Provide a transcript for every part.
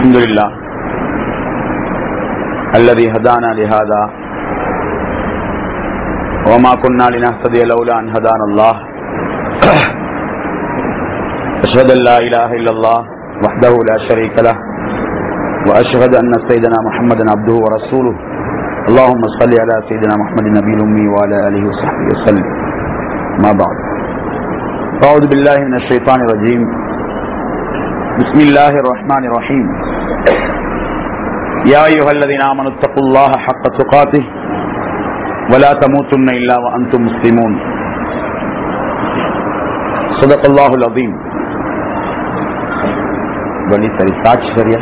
الحمد لله الذي هدانا لهذا وما كنا لنهتدي لولا أن هدانا الله أشهد أن لا إله إلا الله وحده لا شريك له وأشهد أن سيدنا محمدا عبده ورسوله اللهم صل على سيدنا محمد النبي الأمي وعلى آله وصحبه وسلم ما بعد أعوذ بالله من الشيطان الرجيم بسم الله الرحمن الرحيم يا أيها الذين آمنوا اتقوا الله حق تقاته ولا تموتن إلا وأنتم مسلمون صدق الله العظيم بني سري ساچ سريا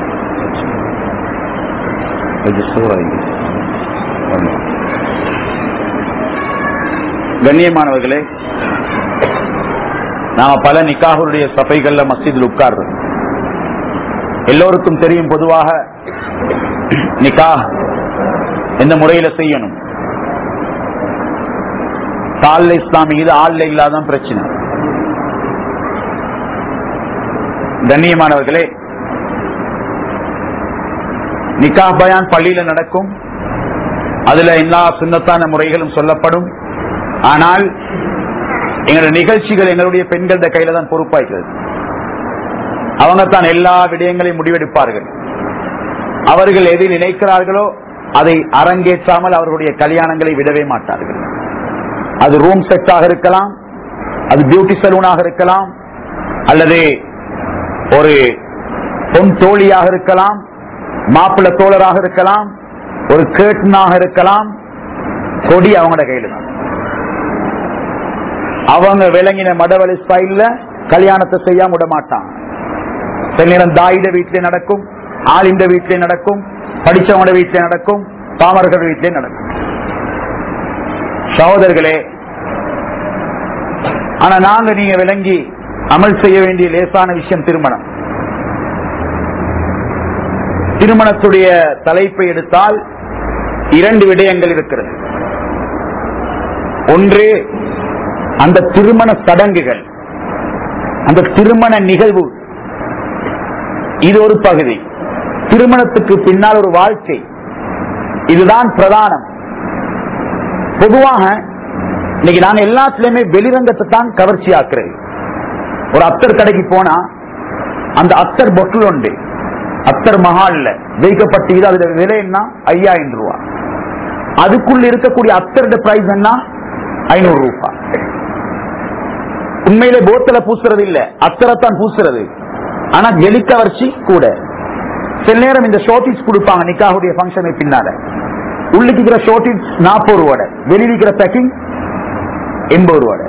கண்ணியமானவர்களே, நாம பல நிக்காஹுடைய சபைகள்ல மஸ்ஜிதில் உட்கார்றோம். எல்லோருக்கும் தெரியும், பொதுவாக நிக்காஹ் எந்த முறையில செய்யணும். தால்ல இஸ்லாமிய ஆள்ல இல்லாதான் பிரச்சனை. கண்ணியமானவர்களே, நிக்காஹ் பயான் பள்ளியில நடக்கும். அதுல எல்லா சுன்னத்தான முறைகளும் சொல்லப்படும். ஆனால் எங்களுடைய நிகழ்ச்சிகள் எங்களுடைய பெண்கள கையில தான் பொறுப்பாய்க்கிறது. அவங்க தான் எல்லா விடயங்களையும் முடிவெடுப்பார்கள். அவர்கள் எதை நினைக்கிறார்களோ அதை அரங்கேற்றாமல் அவர்களுடைய கல்யாணங்களை விடவே மாட்டார்கள். அது ரூம் செட்டாக இருக்கலாம், அது பியூட்டி சலூனாக இருக்கலாம், அல்லது ஒரு பொன் தோழியாக இருக்கலாம், மாப்பிள்ள தோழராக இருக்கலாம், ஒரு கேட்டனாக இருக்கலாம். கொடி அவங்களோட கையில தான். அவங்க விளங்கின மடவழி ஸ்டைல்ல கல்யாணத்தை செய்யாம விட மாட்டாங்க. சில நேரம் தாயிட வீட்டிலே நடக்கும், ஆளிண்ட வீட்டிலே நடக்கும், படிச்சவங்களோட வீட்டிலே நடக்கும், பாமர்கள் வீட்டிலே நடக்கும். சகோதரர்களே, ஆனா நாங்க நீங்க விளங்கி அமல் செய்ய வேண்டிய லேசான விஷயம் திருமணம். திருமணத்துடைய தலைப்பை எடுத்தால் இரண்டு விடயங்கள் இருக்கிறது. ஒன்று, அந்த திருமண சடங்குகள், அந்த திருமண நிகழ்வு, இது ஒரு பகுதி. திருமணத்துக்கு பின்னால் ஒரு வாழ்க்கை, இதுதான் பிரதானம். பொதுவாக இன்னைக்கு நாங்க எல்லாத்திலுமே வெளிரங்கத்தை தான் கவர்ச்சி ஆக்குறது. ஒரு அத்தர் கடைக்கு போனா அந்த அத்தர் பொட்டில் உண்டு, அத்தர் மஹால்ல வைக்கப்பட்டு, அதோட விலை என்ன 5000 ரூபாய். அதுக்குள்ள இருக்கக்கூடிய அத்தரோட பிரைஸ் என்ன 500 ரூபாய். உண்மையிலே போத்தல பூசுறது இல்ல, அத்தரத்தான் பூசுறது. ஆனா வெளிக்கவர்ச்சி கூட. சில நேரம் இந்த ஷோர்டிஸ் கொடுப்பாங்க நிக்காஹுடைய ஃபங்க்ஷனுக்கு பின்னால. உள்ளிக்கிற ஷோர்டிஸ் 40 ரூபாய், வெளியிக்கிற பேக்கிங் 80 ரூபாய்.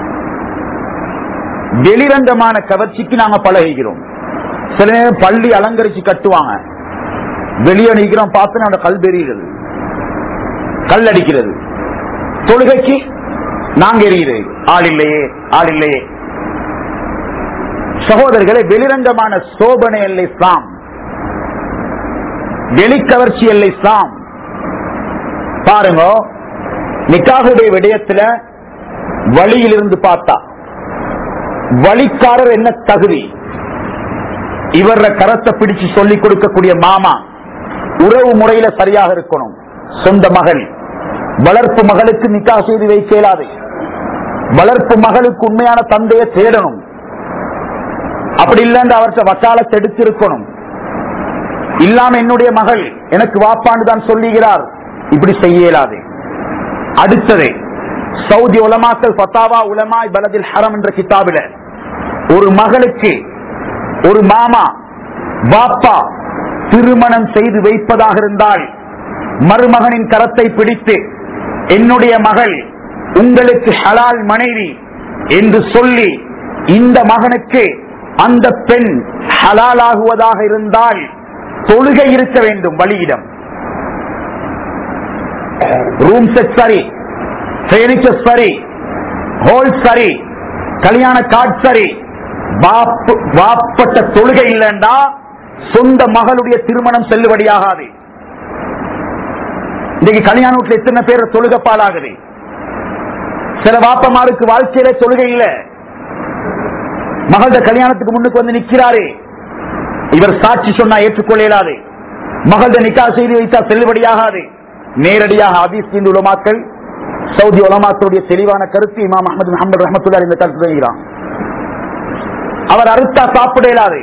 வெளிரங்கமான கவர்ச்சிக்கு நாங்க பழகிறோம். சில நேரம் பள்ளி அலங்கரிச்சு கட்டுவாங்க, வெளியே நிற்கிறோம் பார்த்து நம்ம கல் பெறுகிறது, கல் அடிக்கிறது. தொழுகைக்கு நாங்க எறிகிறது, ஆள் இல்லையே ஆள் இல்லையே. சகோதரர்களே, வெளிரங்கமான சோபனை அல்ல இஸ்லாம், வெளிக்கவர்ச்சி அல்ல இஸ்லாம். பாருங்க, நிக்காஹுடைய விடயத்துல வழியிலிருந்து பார்த்தா வழிக்காரர் என்ன தகுதி, இவர கரத்தை பிடிச்சு சொல்லிக் கொடுக்கக்கூடிய மாமா உறவு முறையில சரியாக இருக்கணும். சொந்த மகள், வளர்ப்பு மகளுக்கு நிக்கா செய்து வைக்க இயலாது. வளர்ப்பு மகளுக்கு உண்மையான தந்தையை தேடணும். அப்படி இல்லைன்னு அவர்கிட்ட வக்காலத்தை எடுத்திருக்கணும். இல்லாம என்னுடைய மகள் எனக்கு வாப்பாண்டு தான் சொல்லுகிறார், இப்படி செய்ய இயலாது. அடுத்தது, சவுதி உலமாக்கள் ஃபத்தாவா உலமாய் பலதில் ஹரம் என்ற கிதாபில ஒரு மகளுக்கு ஒரு மாமா வாப்பா திருமணம் செய்து வைப்பதாக இருந்தால் மருமகனின் கரத்தை பிடித்து, என்னுடைய மகள் உங்களுக்கு ஹலால் மனைவி என்று சொல்லி, இந்த மகனுக்கு அந்த பெண் ஹலால் ஆகுவதாக இருந்தால் தொழுகை இருக்க வேண்டும். வழியிடம் ரூம் செட் சரி, பர்னிச்சர் சரி, ஹோல் சரி, கல்யாண கார்டு சரி, வாப்பட்ட தொழுகை இல்லைண்டா சொந்த மகளுடைய திருமணம் செல்லுபடியாகாது. இன்னைக்கு கல்யாண வீட்டுல எத்தனை பேர் தொழுகை பாலாகுது. சில வாப்பமாருக்கு வாழ்க்கையில தொழுகை இல்ல, மகள கல்யாணத்துக்கு முன்னுக்கு வந்து நிக்கிறாரு, இவர் சாட்சி சொன்னா ஏற்றுக்கொள்ள இயலாது, மகள நிக்கா செய்து வைத்தால் செல்லுபடியாகாது. நேரடியாக ஹதீஸ் உலமாக்கள், சவுதி உலமாக்களுடைய தெளிவான கருத்து இமாம் அஹ்மது முஹம்மது ரஹ்மத்துல்லாஹி இந்த கருத்து தருகிறார். அவர் அறுத்தா சாப்பிட இயலாது,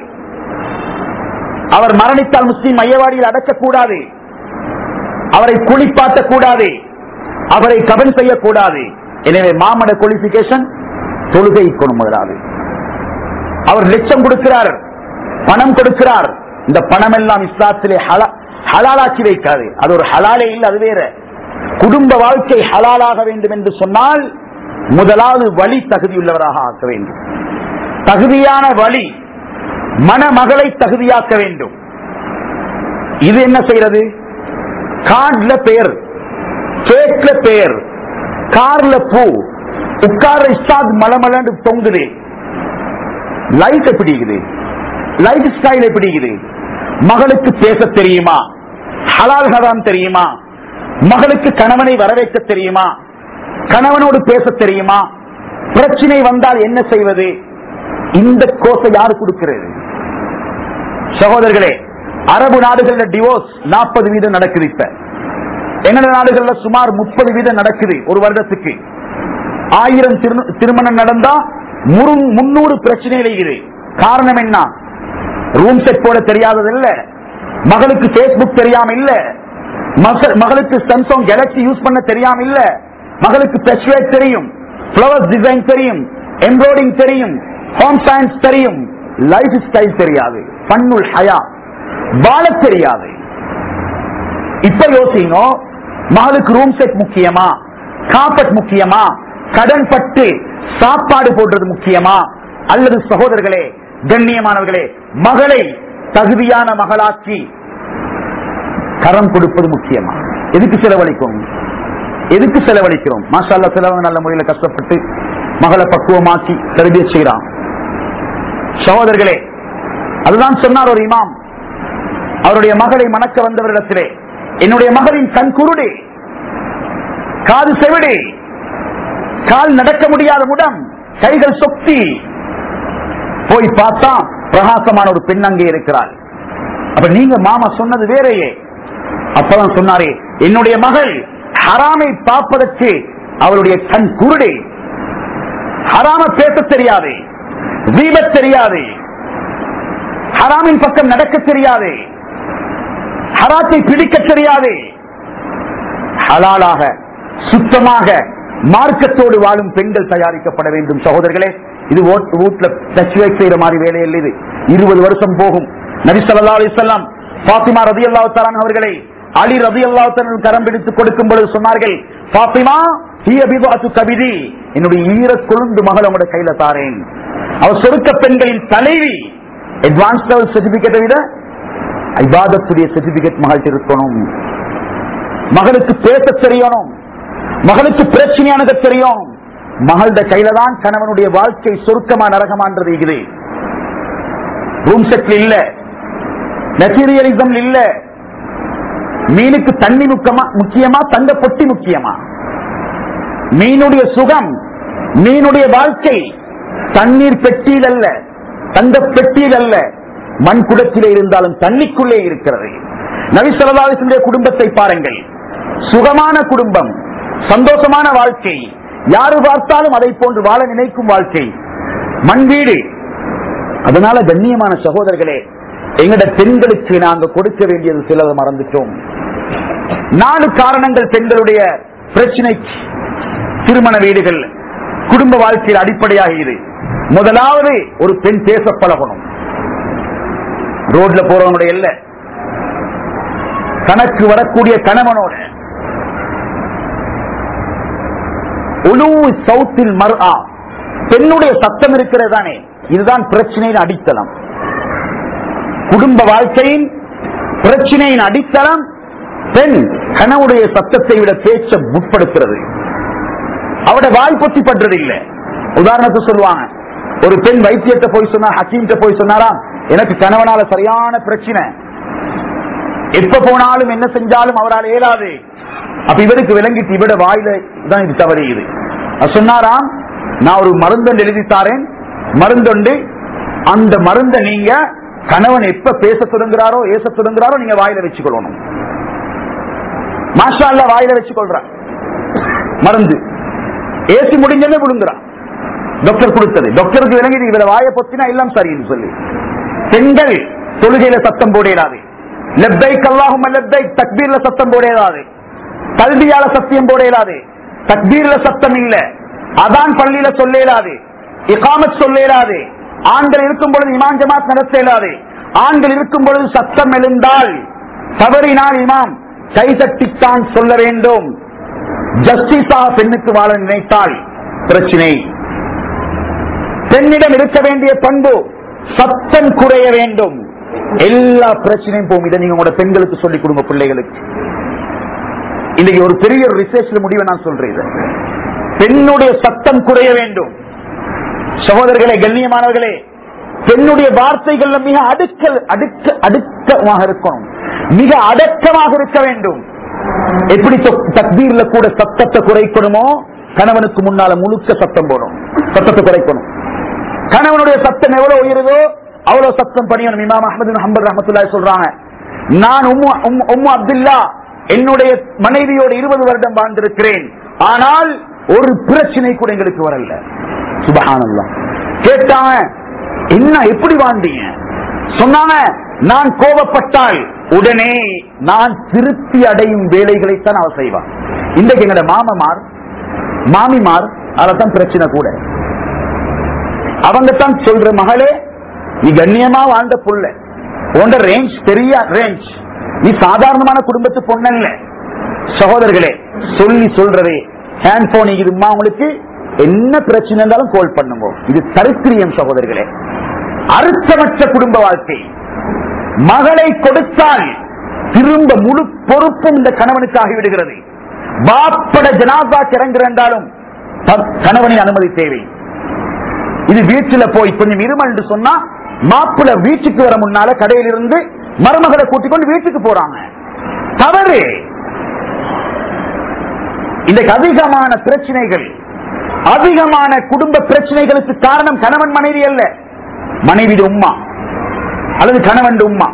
அவர் மரணித்தால் முஸ்லிம் மையவாடியில் அடக்கக்கூடாது, அவரை குளிப்பாட்டக்கூடாது, அவரை கபன் செய்யக்கூடாது. எனவே மாமட குவாலிபிகேஷன் தொழுகை முதலாது. அவர் லட்சம் கொடுக்கிறார், பணம் கொடுக்கிறார், இந்த பணம் எல்லாம் இஸ்லாத்திலே ஹலாலாக்கி வைக்காது. அது ஒரு ஹலாலே இல்லை, அது வேற. குடும்ப வாழ்க்கை ஹலாலாக வேண்டும் என்று சொன்னால் முதலாவது வழி தகுதியுள்ளவராக ஆக்க வேண்டும். தகுதியான வழி மணமகளை தகுதியாக்க வேண்டும். இது என்ன செய்யறது? கார்டுல பெயர், கேக்ல பெயர், கார்ல பூ, உட்கார இஸ்தாத் மலமலன்னு தொங்குது. லைட் எப்படி இருக்குது? லைஃப் ஸ்டைல் எப்படி இருக்குது? மகளுக்கு பேச தெரியுமா? ஹலால் ஹராம் தெரியுமா? மகளுக்கு கணவனை வரவேற்க தெரியுமா? கணவனோடு பேச தெரியுமா? பிரச்சனை வந்தால் என்ன செய்வது? இந்த கோர்ஸை யாரு கொடுக்கிறது? சகோதரர்களே, அரபு நாடுகள்ல டிவோர்ஸ் 40% நடக்குது. இப்ப எங்கட நாடுகள்ல சுமார் 30% நடக்குது ஒரு வருடத்துக்கு. 1000 திருமணம் நடந்தா 300 பிரச்சனைகள் இருக்குது. காரணம் என்ன? ரூம் செட் போட தெரியாதது இல்ல, மகளுக்கு பேஸ்புக் தெரியாம இல்ல, மகளுக்கு சாம்சங் கேலக்சி யூஸ் பண்ண தெரியாம இல்ல, மகளுக்கு டச்வேட் தெரியும், ஃபிளவர்ஸ் டிசைன் தெரியும், எம்ப்ராய்டிங் தெரியும், ஹோம் சயின்ஸ் தெரியும், லைஃப் ஸ்டைல் தெரியாது, பன்னுல் ஹயா வாழ தெரியாது. இப்ப யோசிங்க, மகளுக்கு ரூம் செட் முக்கியமா, காப்பட் முக்கியமா, கடன் பட்டு சாப்பாடு போடுறது முக்கியமா, அல்லது சகோதரர்களே கண்ணியமானவர்களே மகளை தகுதியான மகளாக்கி கரம் கொடுப்பது முக்கியமா? எதுக்கு செலவழிக்கும்? எதுக்கு செலவழிக்கிறோம்? மாஷா அல்லாஹ் செலவு நல்ல முறையில் கஷ்டப்பட்டு மகளை பக்குவமாக்கி தர்பியத் செய்கிறான். சகோதரர்களே, அதுதான் சொன்னார் ஒரு இமாம் அவருடைய மகளை மணக்க வந்தவரிடத்திலே, என்னுடைய மகளின் கண் குருடு, காது செவிடு, கால் நடக்க முடியாத முடம், கைகள் சொக்தி. போய் பார்த்தா பிரகாசமான ஒரு பெண் அங்கே இருக்கிறாள். அப்ப நீங்க மாமா சொன்னது வேறையே. அப்பதான் சொன்னாரே, என்னுடைய மகள் ஹராமை பார்ப்பதற்கு அவருடைய கண் குருடே, ஹராம பேச தெரியாது, தீபத் தெரியாது, ஹராமின் பக்கம் நடக்க தெரியாது, ஹராத்தை பிடிக்க தெரியாது. ஹலாலாக சுத்தமாக மார்க்கத்தோடு வாழும் பெண்கள் தயாரிக்கப்பட வேண்டும். சகோதரர்களே, இது வீட்டுல டச்வேட் செய்யற மாதிரி வேலையில் இது 20 வருஷம் போகும். நபி ஸல்லல்லாஹு அலைஹி வஸல்லம் ஃபாத்திமா ரலியல்லாஹு தஆலா அவர்களை அலி ரலியல்லாஹு தஆலா கரம் பிடித்து கொடுக்கும் பொழுது சொன்னார்கள், ஃபாத்திமா ஹிய பிதுஅத்து கபிதி, என்னுடைய ஈர கொழுந்து மகள் உங்களுடைய கையில தாரேன். அவர் சொர்க்க பெண்களின் தலைவி. அட்வான்ஸ் லெவல் சர்டிபிகேட்டை விட இபாதத்துடைய சர்டிபிகேட் மகள் இருக்கணும். மகளுக்கு பேச தெரியணும், மகளுக்கு பிரச்சனையானது தெரியும். மகளோட கையில தான் கணவனுடைய வாழ்க்கை சொர்க்கமா நரகமான்றது இருக்குது. ரூம் செட் இல்ல, மெட்டீரியலிசம் இல்ல. மீனுக்கு தண்ணி முக்கியமா, தங்க பொட்டி முக்கியமா? மீனுடைய சுகம், மீனுடைய வாழ்க்கை தண்ணீர் பெட்டியில் அல்ல, தங்க பெட்டியில் அல்ல, மண் குடத்திலே இருந்தாலும் தண்ணிக்குள்ளே இருக்கிறது. நபி ஸல்லல்லாஹு அலைஹி வஸல்லம் குடும்பத்தை பாருங்கள், சுகமான குடும்பம், சந்தோஷமான வாழ்க்கை, யாரு பார்த்தாலும் அதை போன்று வாழ நினைக்கும் வாழ்க்கை, மண் வீடு. அதனால கண்ணியமான சகோதரர்களே, எங்கட பெண்களுக்கு நாங்க கொடுக்க வேண்டியது சிலதை மறந்துட்டோம். 4 காரணங்கள் பெண்களுடைய பிரச்சனைக்கு திருமண வீடுகள் குடும்ப வாழ்க்கையில் அடிப்படையாக இது. முதலாவது, ஒரு பெண் பேச பழகணும். ரோட்ல போறவனுடைய இல்ல, தனக்கு வரக்கூடிய கணவனோட சவுத்தில் மர்ஆ, பெண்ணுடைய சத்தம் இருக்கிறதானே, இதுதான் பிரச்சனையின் அடித்தளம். குடும்ப வாழ்க்கையின் பிரச்சனையின் அடித்தளம் பெண் கணவனுடைய சத்தத்தை விட பேச்ச முற்படுத்துறது. அவட வாய் பொத்தி பண்றது இல்ல. உதாரணத்துக்கு சொல்லுவாங்க, ஒரு பெண் வைத்தியத்தை போய் சொன்னா, ஹக்கீம்கிட்ட போய் சொன்னாரா, எனக்கு கணவனால சரியான பிரச்சனை, எப்ப போனாலும் என்ன செஞ்சாலும் அவரால் இயலாது. அப்ப இவருக்கு விளங்கிட்டு இவட வாயில தான் இது தவறியுது. சொன்னாராம், நான் ஒரு மருந்தொண்டு எழுதித்தாரேன், மருந்தொண்டு, அந்த மருந்தை நீங்க கணவன் எப்ப பேச தொடங்குறாரோ ஏச தொடங்குறாரோ நீங்க வாயில வச்சுக்கொள்ளணும். மாஷா அல்லாஹ் வாயில வச்சுக்கொள்றான் மருந்து ஏசி முடிஞ்சே விழுங்குறான். டாக்டர் கொடுத்தது டாக்டருக்கு விளங்கி இவர வாய பொத்தினா எல்லாம் சரின்னு சொல்லி. பெண்கள் தொழுகையில சத்தம் போடலாது, லெப்பைக் அல்லாஹும்ம லெப்பைக் தக்பீர்ல சத்தம் போடலாது, கல்வியால சத்தியம் போடலாது, தக்பீர்ல சத்தம் இல்ல, அதான் பள்ளியில சொல்லலாது, இகாமத் சொல்லலாது, ஆண்கள் இருக்கும் பொழுது இமாம் ஜமாத் நடத்த இயலாது, ஆண்கள் இருக்கும் பொழுது சத்தம் எழுந்தால் தவறினால் இமாம் கைதட்டித்தான் சொல்ல வேண்டும். ஜஸ்டிஸாக பெண்ணுக்கு வாழ நினைத்தால் பிரச்சனை. பெண்ணிடம் இருக்க வேண்டிய பண்பு சத்தம் குறைய வேண்டும். எல்லா பிரச்சனையும் போகும். இதை நீங்க உங்களோட பெண்களுக்கு சொல்லிக் கொடுங்க, பிள்ளைகளுக்கு. இன்னைக்கு ஒரு பெரிய ரிசர்ச்ல முடிவை நான் சொல்றேன். பெண்ணுடைய சத்தம் குறைய வேண்டும். சகோதரர்களே, கண்ணியமானவர்களே, பெண்ணுடைய வார்த்தைகள் மிக அடுக்கமாக இருக்கணும், மிக அடக்கமாக இருக்க வேண்டும். எப்படி தக்பீர்ல கூட சத்தத்தை குறைக்கணுமோ கணவனுக்கு முன்னால முழுக்க சத்தம் போடும், சத்தத்தை குறைக்கணும். கணவனுடைய சத்தம் எவ்வளவு உயருதோ அவ்வளவு சத்தம் பண்ணியணும். இமாம் அஹ்மது பின் ஹம்பல் ரஹ்மத்துல்லாஹி சொல்றாங்க, நான் உம்மு அப்துல்லா என்னுடைய மனைவியோடு 20 வருடம் வாழ்ந்திருக்கிறேன், ஆனால் ஒரு பிரச்சனை கூட எங்களுக்கு வரல. சுப்ஹானல்லாஹ். கேட்டாங்க, என்ன எப்படி வாழ்ந்தீங்க? சொன்னாங்க, நான் கோபப்பட்டால் உடனே நான் திருப்தி அடையும் வேலைகளைத்தான் அவ செய்வான். இன்றைக்கு எங்களோட மாமமார் மாமிமார் அதத்தான் பிரச்சனை கூட. அவங்க தான் சொல்ற, மகளே நீ கண்ணியமா வாழ்ந்த புள்ள, உண்ட ரேஞ்ச் பெரிய ரேஞ்ச், நீ சாதாரணமான குடும்பத்து பொண்ணல்ல. சகோதரர்களே, சொல்லி சொல்றதே ஹேண்ட் போன் இதுமா, உங்களுக்கு என்ன பிரச்சனை இருந்தாலும் கால் பண்ணுங்க. இது சரித்திரியம் சகோதரர்களே. அர்த்தமற்ற குடும்ப வாழ்க்கை. மகளை கொடுத்தால் திரும்ப முழு பொறுப்பும் இந்த கணவனுக்கு ஆகிவிடுகிறது. பாப்பட ஜனாதா கிறங்கிறாலும் கணவனின் அனுமதி தேவை. இது வீட்டில் போய் கொஞ்சம் இருமல் என்று சொன்னா மாப்பிள்ள வீட்டுக்கு வர முன்னால கடையில் இருந்து மருமகளை கூட்டிக் கொண்டு வீட்டுக்கு போறாங்க. தவறு. இன்றைக்கு அதிகமான பிரச்சனைகள், அதிகமான குடும்ப பிரச்சனைகளுக்கு காரணம் கணவன் மனைவி அல்ல, மனைவி உம்மா அல்லது கணவன் உம்மா.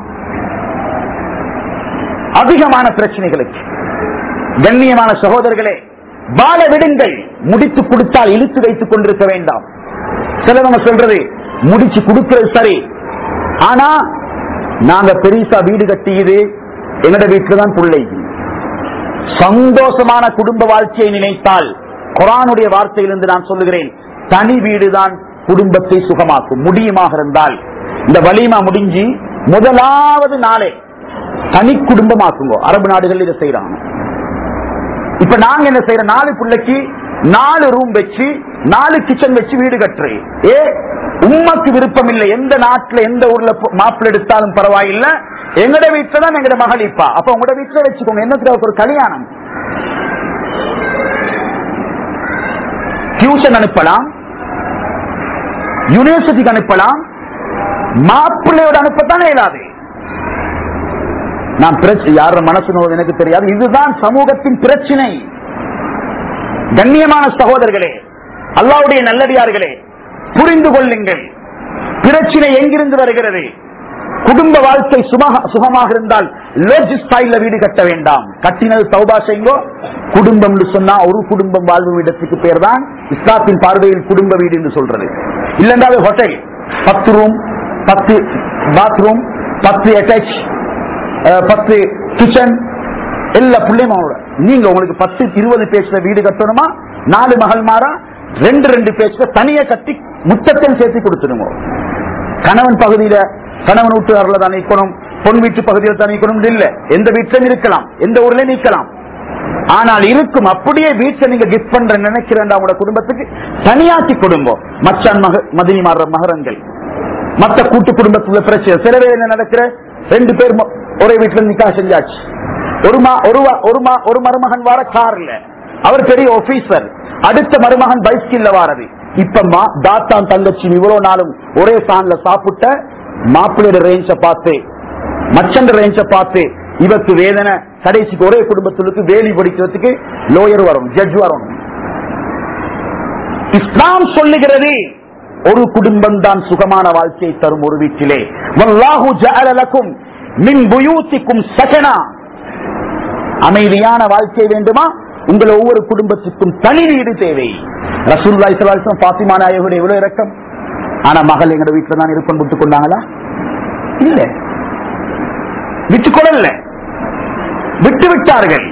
அதிகமான பிரச்சனைகளுக்கு. கண்ணியமான சகோதரர்களே, வாழ விடுங்கள். முடித்து கொடுத்தால் இழுத்து வைத்துக் கொண்டிருக்க வேண்டாம். சிலவங்க சொல்றது முடிச்சு கொடுக்கிறது சரி, ஆனா நாங்க பெரிசா வீடு கட்டியது எங்கட வீட்டுல தான் பிள்ளை. சந்தோஷமான குடும்ப வாழ்க்கையை நினைத்தால் குர்ஆனுடைய வார்த்தையிலிருந்து நான் சொல்லுகிறேன், தனி வீடுதான் குடும்பத்தை சுகமாக்கும். முடியுமாக இருந்தால் இந்த வலிமா முடிஞ்சு முதலாவது நாளே தனி குடும்பமாக்குங்க. அரபு நாடுகள் இதை செய்யறாங்க. இப்ப நாங்க என்ன செய்யற, 4 பிள்ளைக்கு 4 ரூம் வச்சு 4 கிச்சன் வச்சு வீடு கட்டுறேன். உம்மக்கு விருப்பம் இல்லை, எந்த நாட்டுல எந்த ஊர்ல மாப்பிள்ள எடுத்தாலும் பரவாயில்ல, எங்கட வீட்டுல தான் எங்கட மகளிப்பா. அப்ப உங்களோட வீட்டுல வச்சுக்கோங்க. என்னத்துக்கு ஒரு கல்யாணம்? டியூஷன் அனுப்பலாம், யூனிவர்சிட்டிக்கு அனுப்பலாம், மாப்பிள்ளையோட அனுப்பத்தானே இயலாது. நான் யார மனசு எனக்கு தெரியாது. இதுதான் சமூகத்தின் பிரச்சனை. கண்ணியமான சகோதரர்களே, அல்லாஹ்வுடைய நல்லடியார்களே, புரிந்து கொள்ளுங்கள். பிரச்சனை எங்கிருந்து வருகிறது? குடும்ப வாழ்க்கை சுகமாக இருந்தால் லோஜ் ஸ்டைல்ல வீடு கட்ட வேண்டாம். கட்டினது தௌபா செய்யுங்கோ. குடும்பம் சொன்னா ஒரு குடும்பம் வாழ்வு இடத்துக்கு பேர் தான் இஸ்லாத்தின் பார்வையில் குடும்ப வீடு என்று சொல்றது. இல்லைன்னா hotel, 10 room, 10 bathroom, 10 attach, 10 kitchen, எல்லா பிள்ளையும். நீங்க உங்களுக்கு 10-20 பேச்சுல வீடு கட்டணுமா? 4 மகள் மாறா 2 பேச்சுல தனியா கட்டி முத்தத்தையும் சேர்த்து கொடுத்துடுங்க. கணவன் பகுதியில கணவன் வீட்டுல தான் நீக்கணும், பொன் வீட்டு பகுதியில் தான் நீக்கணும் இல்ல. எந்த வீட்டிலும் இருக்கலாம், எந்த ஊர்லயும் நீக்கலாம். ஆனால் இருக்கும் அப்படியே வீட்டை நீங்க கிஃப்ட் பண்ற நினைக்கிறேன் உங்களோட குடும்பத்துக்கு தனியாக்கி கொடுங்க. மச்சான் மதினி மாறுற மகரங்கள், மற்ற கூட்டு குடும்பத்துல பிரச்சனை. சில பேர் என்ன நடக்கிற, 2 பேர் ஒரே வீட்டுல நிக்கா செஞ்சாச்சு. ஒரு மருமகன் வார கார்ல, அவர் பெரிய ஆபீசர், அடுத்த மருமகன் பைஸ்கில்ல வாரது. இப்ப தாத்தான் தங்கச்சி இவ்வளவு நாளும் ஒரே சான்ல சாப்பிட்ட மாப்பிள்ளையோட ரேஞ்ச பார்த்து, மச்சன் ரேஞ்ச பார்த்து இவருக்கு வேதனை. கடைசிக்கு ஒரே குடும்பத்திற்கு வேலி படிக்கிறதுக்கு லோயர் வரும், ஜட்ஜ் வரும். இஸ்லாம் சொல்லுகிறது ஒரு குடும்பம் தான் சுகமான வாழ்க்கையை தரும் ஒரு வீட்டிலே. வல்லாஹு ஜஅல லக்கும் மின் புயூத்திக்கும் சகனா. அமைதியான வாழ்க்கை வேண்டுமா? உங்கள் ஒவ்வொரு குடும்பத்துக்கும் தனி வீடு தேவை. ரசூலுல்லாஹி ஸல்லல்லாஹு அலைஹி வஸல்லம் ஃபாத்திமா நாயகியுடைய எவ்வளவு இரக்கம். ஆனா மகள் எங்க வீட்டுல தான் இருப்பன் விட்டுக் கொண்டாங்களா? இல்ல, விட்டுக்கொள்ள விட்டு விட்டார்கள்.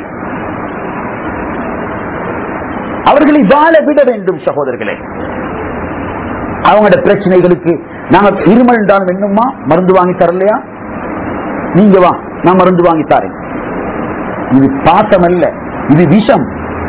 அவர்களை வாழ விட வேண்டும் சகோதரர்களே. அவங்களோட பிரச்சனைகளுக்கு நாங்க இருமல் தான் வேணுமா, மருந்து வாங்கி தரலையா? நீங்க வா, நான் மருந்து வாங்கி தரேன். இது பாசம் அல்ல, இது விஷம்.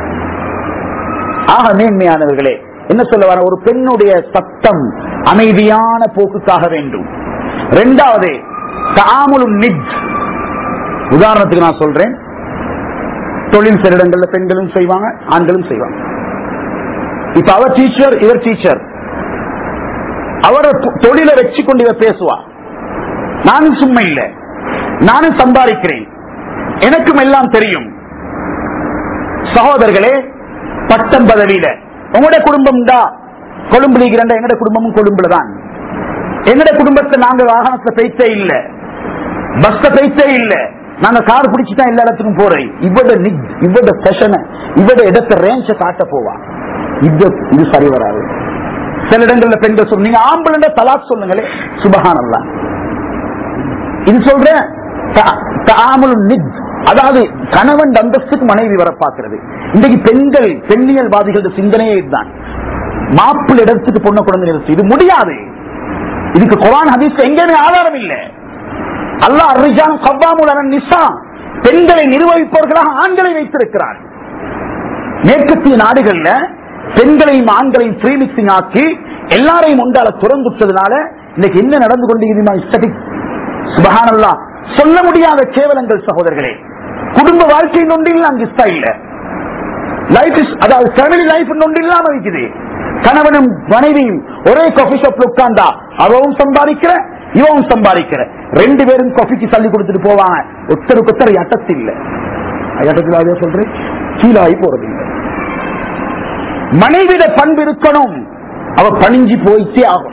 ஆக மேன்மையானவர்களே, என்ன சொல்ல வர, ஒரு பெண்ணுடைய சத்தம் அமைதியான போக்குக்காக வேண்டும். இரண்டாவது தஆமுலுன் நிஜ். உதாரணத்துக்கு நான் சொல்றேன், தொழில் சில இடங்கள்ல பெண்களும் செய்வாங்க, ஆண்களும் செய்வாங்க. இப்ப அவர் டீச்சர், இவர் டீச்சர். அவரை தொழிலை வச்சு கொண்டு இவர் பேசுவா. நானும் சும்மா இல்லை, நானும் சம்பாதிக்கிறேன், எனக்கும் எல்லாம் தெரியும். சகோதரர்களே, பட்டம் பதவியில உங்களுடைய குடும்பம் தான் கொழும்புல இருக்கிற, எங்கட குடும்பமும் கொழும்புல தான். எங்கட குடும்பத்தை நாங்க வாகனத்தை பேச்சே இல்ல, பஸ்ல பேச்சே இல்ல, நாங்க கார் பிடிச்சுதான் எல்லா இடத்துக்கும் போறேன். இவட ஃபேஷனை, இவட இடத்த ரேஞ்ச காட்ட போவா. இது சரி வராது. சில இடங்கள்ல பெண்கள் சொல்லுங்க, நீங்க ஆம்பளை தலாக் சொல்லுங்களே, சுபஹானல்லாஹ். இது சொல்றேன் தஆமுலுன் நிஜ், அதாவது கணவன் அந்தஸ்துக்கு மனைவி வர பார்க்கிறது. இன்றைக்கு பெண்கள், பெண்ணியல்வாதிகளோட சிந்தனையே இதுதான். மாப்பிள்ளை இடத்துக்கு பொண்ணை குழந்தை, இது முடியாது. இதுக்கு குர்ஆன் ஹதீஸ் எங்கேயுமே ஆதாரம் இல்லை. அல்லாஹ் அர்ரிஜால் கவ்வாமுல் அலன் நிஸா, பெண்களை நிர்வகிப்பவர்களாக ஆண்களை வைத்திருக்கிறார். மேற்கத்திய நாடுகள்ல பெண்களையும் ஆண்களையும் ஃப்ரீ மிக்சிங் ஆக்கி எல்லாரையும் ஒன்றால துறந்துட்டதுனால இன்னைக்கு என்ன நடந்து கொண்டிருக்கிறது? சுபஹானல்லாஹ், சொல்ல முடியாத கேவலங்கள் சகோதரர்களே. குடும்ப வாழ்க்கை நொண்டில் அங்கு இல்ல, லைஃப் அதாவது ஃபேமிலி லைஃப் நொண்டு இல்லாம இருக்குது. கணவனும் மனைவியும் ஒரே காஃபி ஷாப்ல உட்கார்ந்தா அவவும் சம்பாதிக்கிற, இவவும் சம்பாதிக்கிற, ரெண்டு பேரும் காஃபிக்கு தள்ளி கொடுத்துட்டு போவாங்க. ஒருத்தருக்கு ஒருத்தர் யட்டத்து இல்ல, யட்டத்தில் சொல்றேன், கீழாகி போறது இல்லை. மனைவிட பண்பு இருக்கணும், அவ பணிஞ்சு போயிட்டே ஆகும்.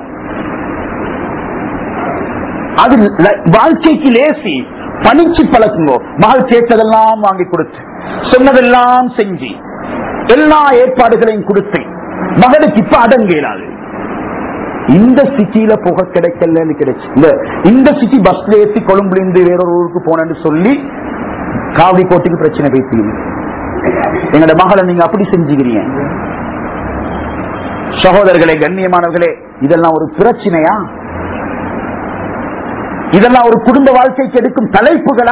அது வாழ்க்கைக்கு லேசி. பணிச்சு பழக்குங்கோ. மகள் கேட்டதெல்லாம் வாங்கி கொடுத்து, சொன்னதெல்லாம் செஞ்சு, எல்லா ஏற்பாடுகளையும் கொடுத்து, மகளுக்கு இப்ப அடங்கலாது. இந்த சிட்டியில புகை கிடைக்கல கிடைச்சு, இந்த சிட்டி பஸ்ல ஏற்றி கொழும்புல இருந்து வேறொரு ஊருக்கு போனேன்னு சொல்லி காவி கோட்டுக்கு பிரச்சனை பேசுறீங்க. எங்களோட மகளை நீங்க அப்படி செஞ்சுக்கிறீங்க. சகோதரர்களே, கண்ணியமானவர்களே, இதெல்லாம் ஒரு பிரச்சனையா? இதெல்லாம் ஒரு குடும்ப வாழ்க்கைக்கு எடுக்கும் தலைப்புகளா?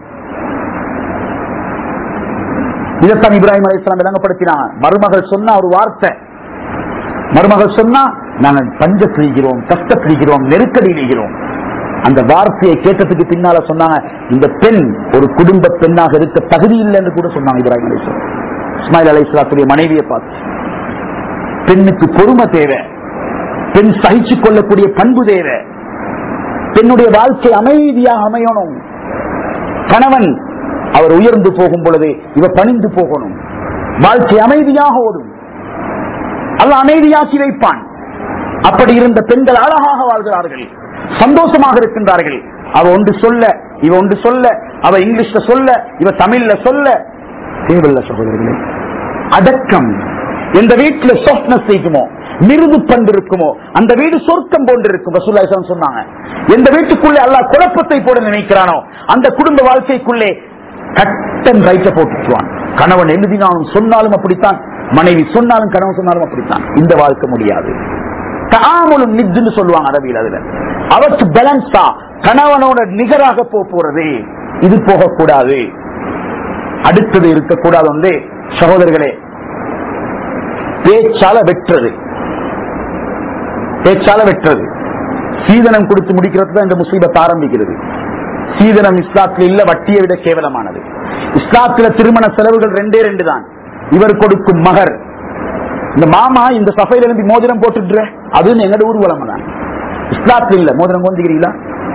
இதைத்தான் இப்ராஹிம் அலைஹிஸ்ஸலாம் விளங்கப்படுத்தினாங்க. மருமகள் சொன்ன ஒரு வார்த்தை, மருமகள் சொன்னா நாங்கள் பஞ்சத்திரிகிறோம், கஷ்டத்திரிகிறோம், நெருக்கடியிலிருக்கிறோம். அந்த வார்த்தையை கேட்டதுக்கு பின்னால சொன்னாங்க, இந்த பெண் ஒரு குடும்ப பெண்ணாக இருக்க தகுதி இல்லை என்று கூட சொன்னாங்க இப்ராஹிம் அலைஹிஸ்ஸலாம். இஸ்மாயில் அலைஹிஸ்ஸலாத்துடைய மனைவியை பார்த்து, பெண்ணுக்கு பொறுமை தேவை, பெண் சகிச்சு கொள்ளக்கூடிய பண்பு தேவை, பெண்ணுடைய வாழ்க்கை அமைதியாக அமையணும். கணவன் அவர் உயர்ந்து போகும் பொழுது இவ பணிந்து போகணும். வாழ்க்கை அமைதியாக ஓடும், அல்ல அமைதியாக்கி வைப்பான். அப்படி இருந்த பெண்கள் அழகாக வாழ்கிறார்கள், சந்தோஷமாக இருக்கின்றார்கள். அவ ஒன்று சொல்ல, இவ ஒன்று சொல்ல, அவ இங்கிலீஷ்ல சொல்ல, இவ தமிழ்ல சொல்ல தேவையில்லை சகோதரர்களே. அடக்கம். எந்த வீட்டுல சாஃப்ட்னஸ் இருக்குமோ, மிருது பண்பு இருக்குமோ, அந்த வீடு சொர்க்கம் போன்று இருக்கும். ரசூலுல்லாஹி ஸல்லல்லாஹு அலைஹி வஸல்லம் சொன்னாங்க, எந்த வீட்டுக்குள்ளே அல்லாஹ் குழப்பத்தை போட நினைக்கிறானோ அந்த குடும்ப வாழ்க்கைக்குள்ளே கட்டன் ரைட்ட போட்டுவான். கணவன் எழுதினாலும் சொன்னாலும் அப்படித்தான், மனைவி சொன்னாலும் கணவன் சொன்னாலும் அப்படித்தான். இந்த வாழ்க்கை முடியாது. தஆமுலுன் நிஜ்னு சொல்லுவாங்க அரபியில். அதுல அவருக்கு பேலன்ஸா கணவனோட நிகராக போறது, இது போகக்கூடாது. அடுத்தது இருக்கக்கூடாது வந்து சகோதரர்களே, பேச்சால வெற்றது. பேச்சால வெற்றது. சீதனம் கொடுத்து முடிக்கிறது தான் இந்த முசீபத் ஆரம்பிக்கிறது. சீதனம் இஸ்லாத்தில் இல்ல, வட்டியை விட கேவலமானது. இஸ்லாத்தில் திருமண செலவுகள் ரெண்டே ரெண்டு தான். இவர் கொடுக்கும் மகர், இந்த மாமா இந்த சபையில இருந்து மோதிரம் போட்டுட்டு, அதுன்னு எங்கட ஊர்வலம் தான். இஸ்லாத்தில் இல்ல. மோதிரம் கொண்டுகிறீங்களா?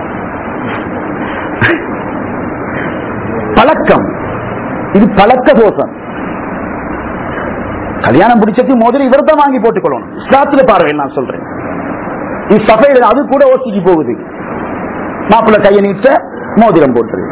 பழக்கம். இது பழக்க தோஷம். கல்யாணம் பிடிச்சது மோதிரம் இவர் தான் வாங்கி போட்டுக் கொள்ளணும். இஸ்லாத்துல பார்வையில் நான் சொல்றேன். இது சஃபைடு, அது கூட ஓசிக்கு போகுது. மாப்பிள்ள கையை நீட்ட மோதிரம் போட்டுரு.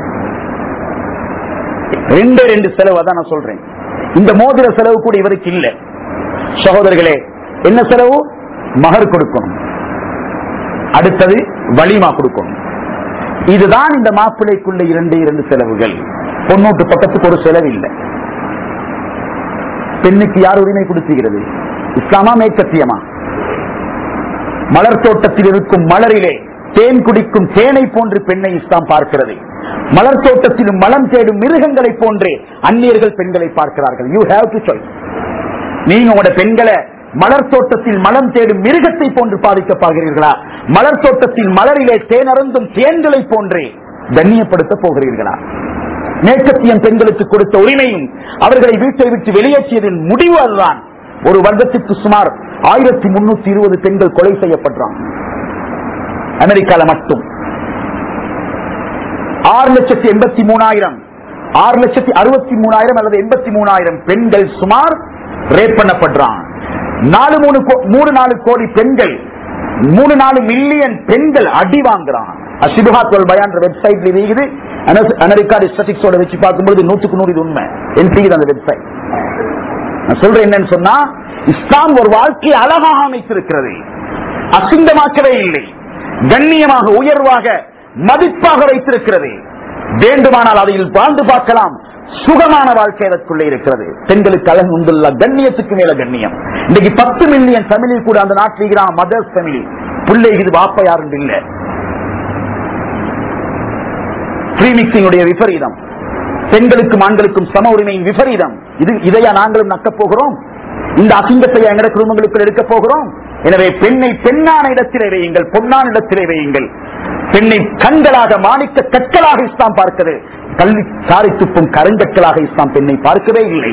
ரெண்டு செலவு தான் நான் சொல்றேன். இந்த மோதிர செலவு கூட இவருக்கு இல்ல. சகோதரர்களே, என்ன செலவு? மகர் கொடுக்கணும், அடுத்தது வலிமா கொடுக்கணும். இதுதான் இந்த மாப்பிள்ளைக்குள்ள இரண்டு செலவுகள். பொண்ணூட்டு பக்கத்துக்கு ஒரு செலவு இல்லை. பெண்ணுக்கு யார் உரிமை கொடுத்துகிறது? இஸ்லாமா மேற்கத்தியமா? மலர் தோட்டத்தில் இருக்கும் மலரிலே தேன் குடிக்கும் தேனை போன்று பெண்ணை இஸ்லாம் பார்க்கிறது. மலர் தோட்டத்திலும் மலம் தேடும் மிருகங்களை போன்றே அந்நியர்கள் பெண்களை பார்க்கிறார்கள். You have to choice. நீங்க உங்களோட பெண்களை மலர் தோட்டத்தில் மலம் தேடும் மிருகத்தை போன்று பாதிக்க பார்க்கிறீர்களா, மலர் தோட்டத்தில் மலரிலே தேனருந்தும் தேன்களை போன்றே கண்ணியப்படுத்த போகிறீர்களா? மேற்கத்தியம் பெண்களுக்கு கொடுத்த உரிமையும் அவர்களை வீட்டை விட்டு வெளியேற்றியதின் முடிவு அதுதான். ஒரு வருடத்திற்கு சுமார் 1320 பெண்கள் கொலை செய்யப்படுறாங்க அமெரிக்கால மட்டும். 6,83,000 6,63,000 அல்லது 83,000 பெண்கள் சுமார் ரேப் பண்ணப்படுறாங்க. 4 கோடி பெண்கள், 3-4 மில்லியன் பெண்கள் அடி வாங்குறாங்க. அஷிபஹாத் வல் பயான் வெப்சைட்ல இருக்குது. அமெரிக்கா ஸ்டாட்டிஸ்டிக்ஸோட வச்சு பார்க்கும்போது 100% இது உண்மை. அந்த வெப்சைட் நான் சொல்றேன் என்னன்னு சொன்னா, இஸ்லாம் ஒரு வாழ்க்கையை அழகாக அமைத்திருக்கிறது. அசிங்கமாக்கவே இல்லை, கண்ணியமாக உயர்வாக மதிப்பாக வைத்திருக்கிறது. வேண்டுமானால் அதில் வாழ்ந்து பார்க்கலாம். சுகமான வாழ்க்கை அதற்குள்ளே இருக்கிறது. பெண்களுக்கு அழகு உண்டுள்ள கண்ணியத்துக்கு மேல கண்ணியம். இன்னைக்கு 10 மில்லியன் ஃபேமிலி கூட அந்த நாட்டில் மதர்ஸ் ஃபேமிலி, பிள்ளை இது வாப்ப யாரும் இல்ல. ஃப்ரீமிக்சிங் விபரீதம், பெண்களுக்கும் ஆண்களுக்கும் சம உரிமையின் விபரீதம். இதையா நாங்களும் நக்க போகிறோம்? இந்த அசிங்கத்தை எங்கள் குடும்பங்களுக்குள் எடுக்க போகிறோம்? எனவே பெண்ணை பெண்ணான இடத்திலே வையுங்கள், பொன்னான இடத்திலே வையுங்கள். பெண்ணை கண்களாக, மாணிக்க கற்களாக இஸ்லாம் பார்க்கிறது. கல்வி சாரி துப்பும் கருங்கற்களாக இஸ்லாம் பெண்ணை பார்க்கவே இல்லை.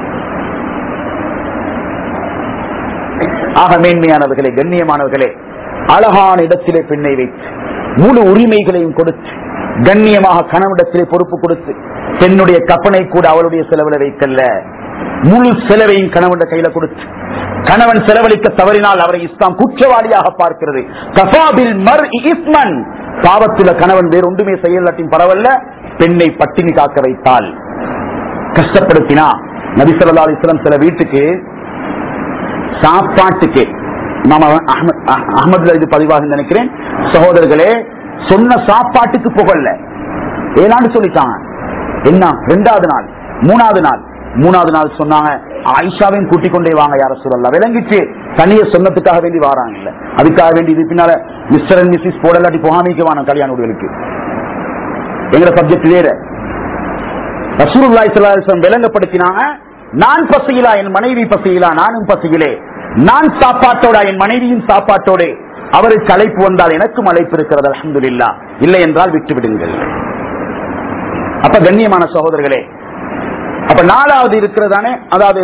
ஆக மேன்மையானவர்களே, கண்ணியமானவர்களே, அழகான இடத்திலே பெண்ணை வைத்து முழு உரிமைகளையும் கொடுத்து கண்ணியமாக கணவனிடத்திலே பொறுப்பு கொடுத்து, பெண்ணுடைய கப்பனை கூட அவளுடைய செலவில் வைக்கல, முழு செலவையும் கணவன் கையில கொடுத்து, கணவன் செலவழிக்க தவறினால் அவரை இஸ்லாம் குற்றவாளியாக பார்க்கிறது. கஃபாபில் மர்இ இஸ்மன், பாவத்துள்ள கணவன் வேறு ஒன்றுமே செய்யலாட்டின் பரவல்ல, பெண்ணை பட்டினி காக்க வைத்தால், கஷ்டப்படுத்தினா. நபி ஸல்லல்லாஹு அலைஹி வஸல்லம் சில வீட்டுக்கு சாப்பாட்டுக்கு, அஹ்மதுல இது பதிவாக நினைக்கிறேன் சகோதரர்களே, சொன்ன சாப்பாட்டுக்கு புகழல ஏனான்னு சொல்லிட்டாங்க. என்ன 2வது நாள் 3வது நாள் சொன்னாங்க, ஆயிஷாவையும் கூட்டிக் கொண்டே வாங்க யார சொல்லலாம். விளங்கிச்சு தனிய சொன்னதுக்காக வேண்டி வாராங்க இல்ல, அதுக்காக வேண்டி இது பின்னால மிஸ்டர் அண்ட் மிஸ்ஸஸ் போடலாட்டி போகாமிக்க வாங்க கல்யாண உடலுக்கு. எங்க சப்ஜெக்ட் வேற. ரசூலுல்லாஹி ஸல்லல்லாஹு அலைஹி வஸல்லம் விளங்கப்படுத்தினாங்க, நான் பசியிலா என் மனைவி பசியிலா, நானும் பசியிலே, நான் சாப்பாட்டோட என் மனைவியும் சாப்பாட்டோடு, அவருக்கு அழைப்பு வந்தால் எனக்கும் அழைப்பு இருக்கிறது அல்ஹம்துலில்லாஹ், இல்லை என்றால் விட்டு விடுங்கள். அப்ப கண்ணியமான சகோதரர்களே, அப்ப 4வது இருக்கிறதானே, அதாவது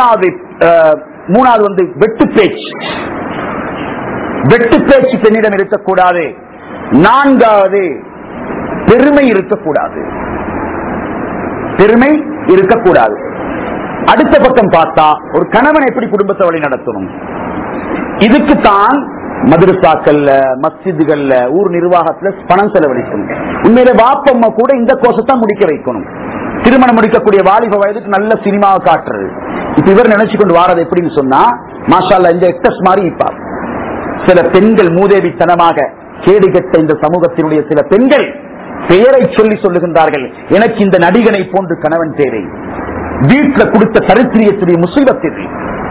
3வது வெட்டு பேச்சு. வெட்டு பேச்சு பெண்ணிடம் இருக்கக்கூடாது. 4வது பெருமை இருக்கக்கூடாது. பெருமை இருக்கக்கூடாது. அடுத்த பக்கம் பார்த்தா ஒரு கணவன் எப்படி குடும்பத்தை வழி நடத்தணும், இதுக்குத்தான் மதரசாக்கள்ல, மஸ்ஜிதுகள்ல, ஊர் நிர்வாகத்துல பணம் செலவழிக்கணும். உண்மையில வாப்பம்மா கூட இந்த கோர்ஸத்தான் முடிக்க வைக்கணும். திருமணம் முடிக்கக்கூடிய வாலிப வயதுக்கு நல்ல சினிமாவை காட்டுறது. இப்ப இவர் நினைச்சு கொண்டு வாரது எப்படின்னு சொன்னா, மாஷா அல்லாஹ் இந்த எக்டர்ஸ் மாதிரி இப்ப சில பெண்கள் மூதேவித்தனமாக கேடுகட்ட இந்த சமூகத்தினுடைய சில பெண்கள் பெயரை சொல்லி சொல்லுகின்றார்கள், எனக்கு இந்த நடிகனை போன்று கணவன் தேவை. வீட்டில் கொடுத்த சரித்திரியத்துடைய முசீபத்.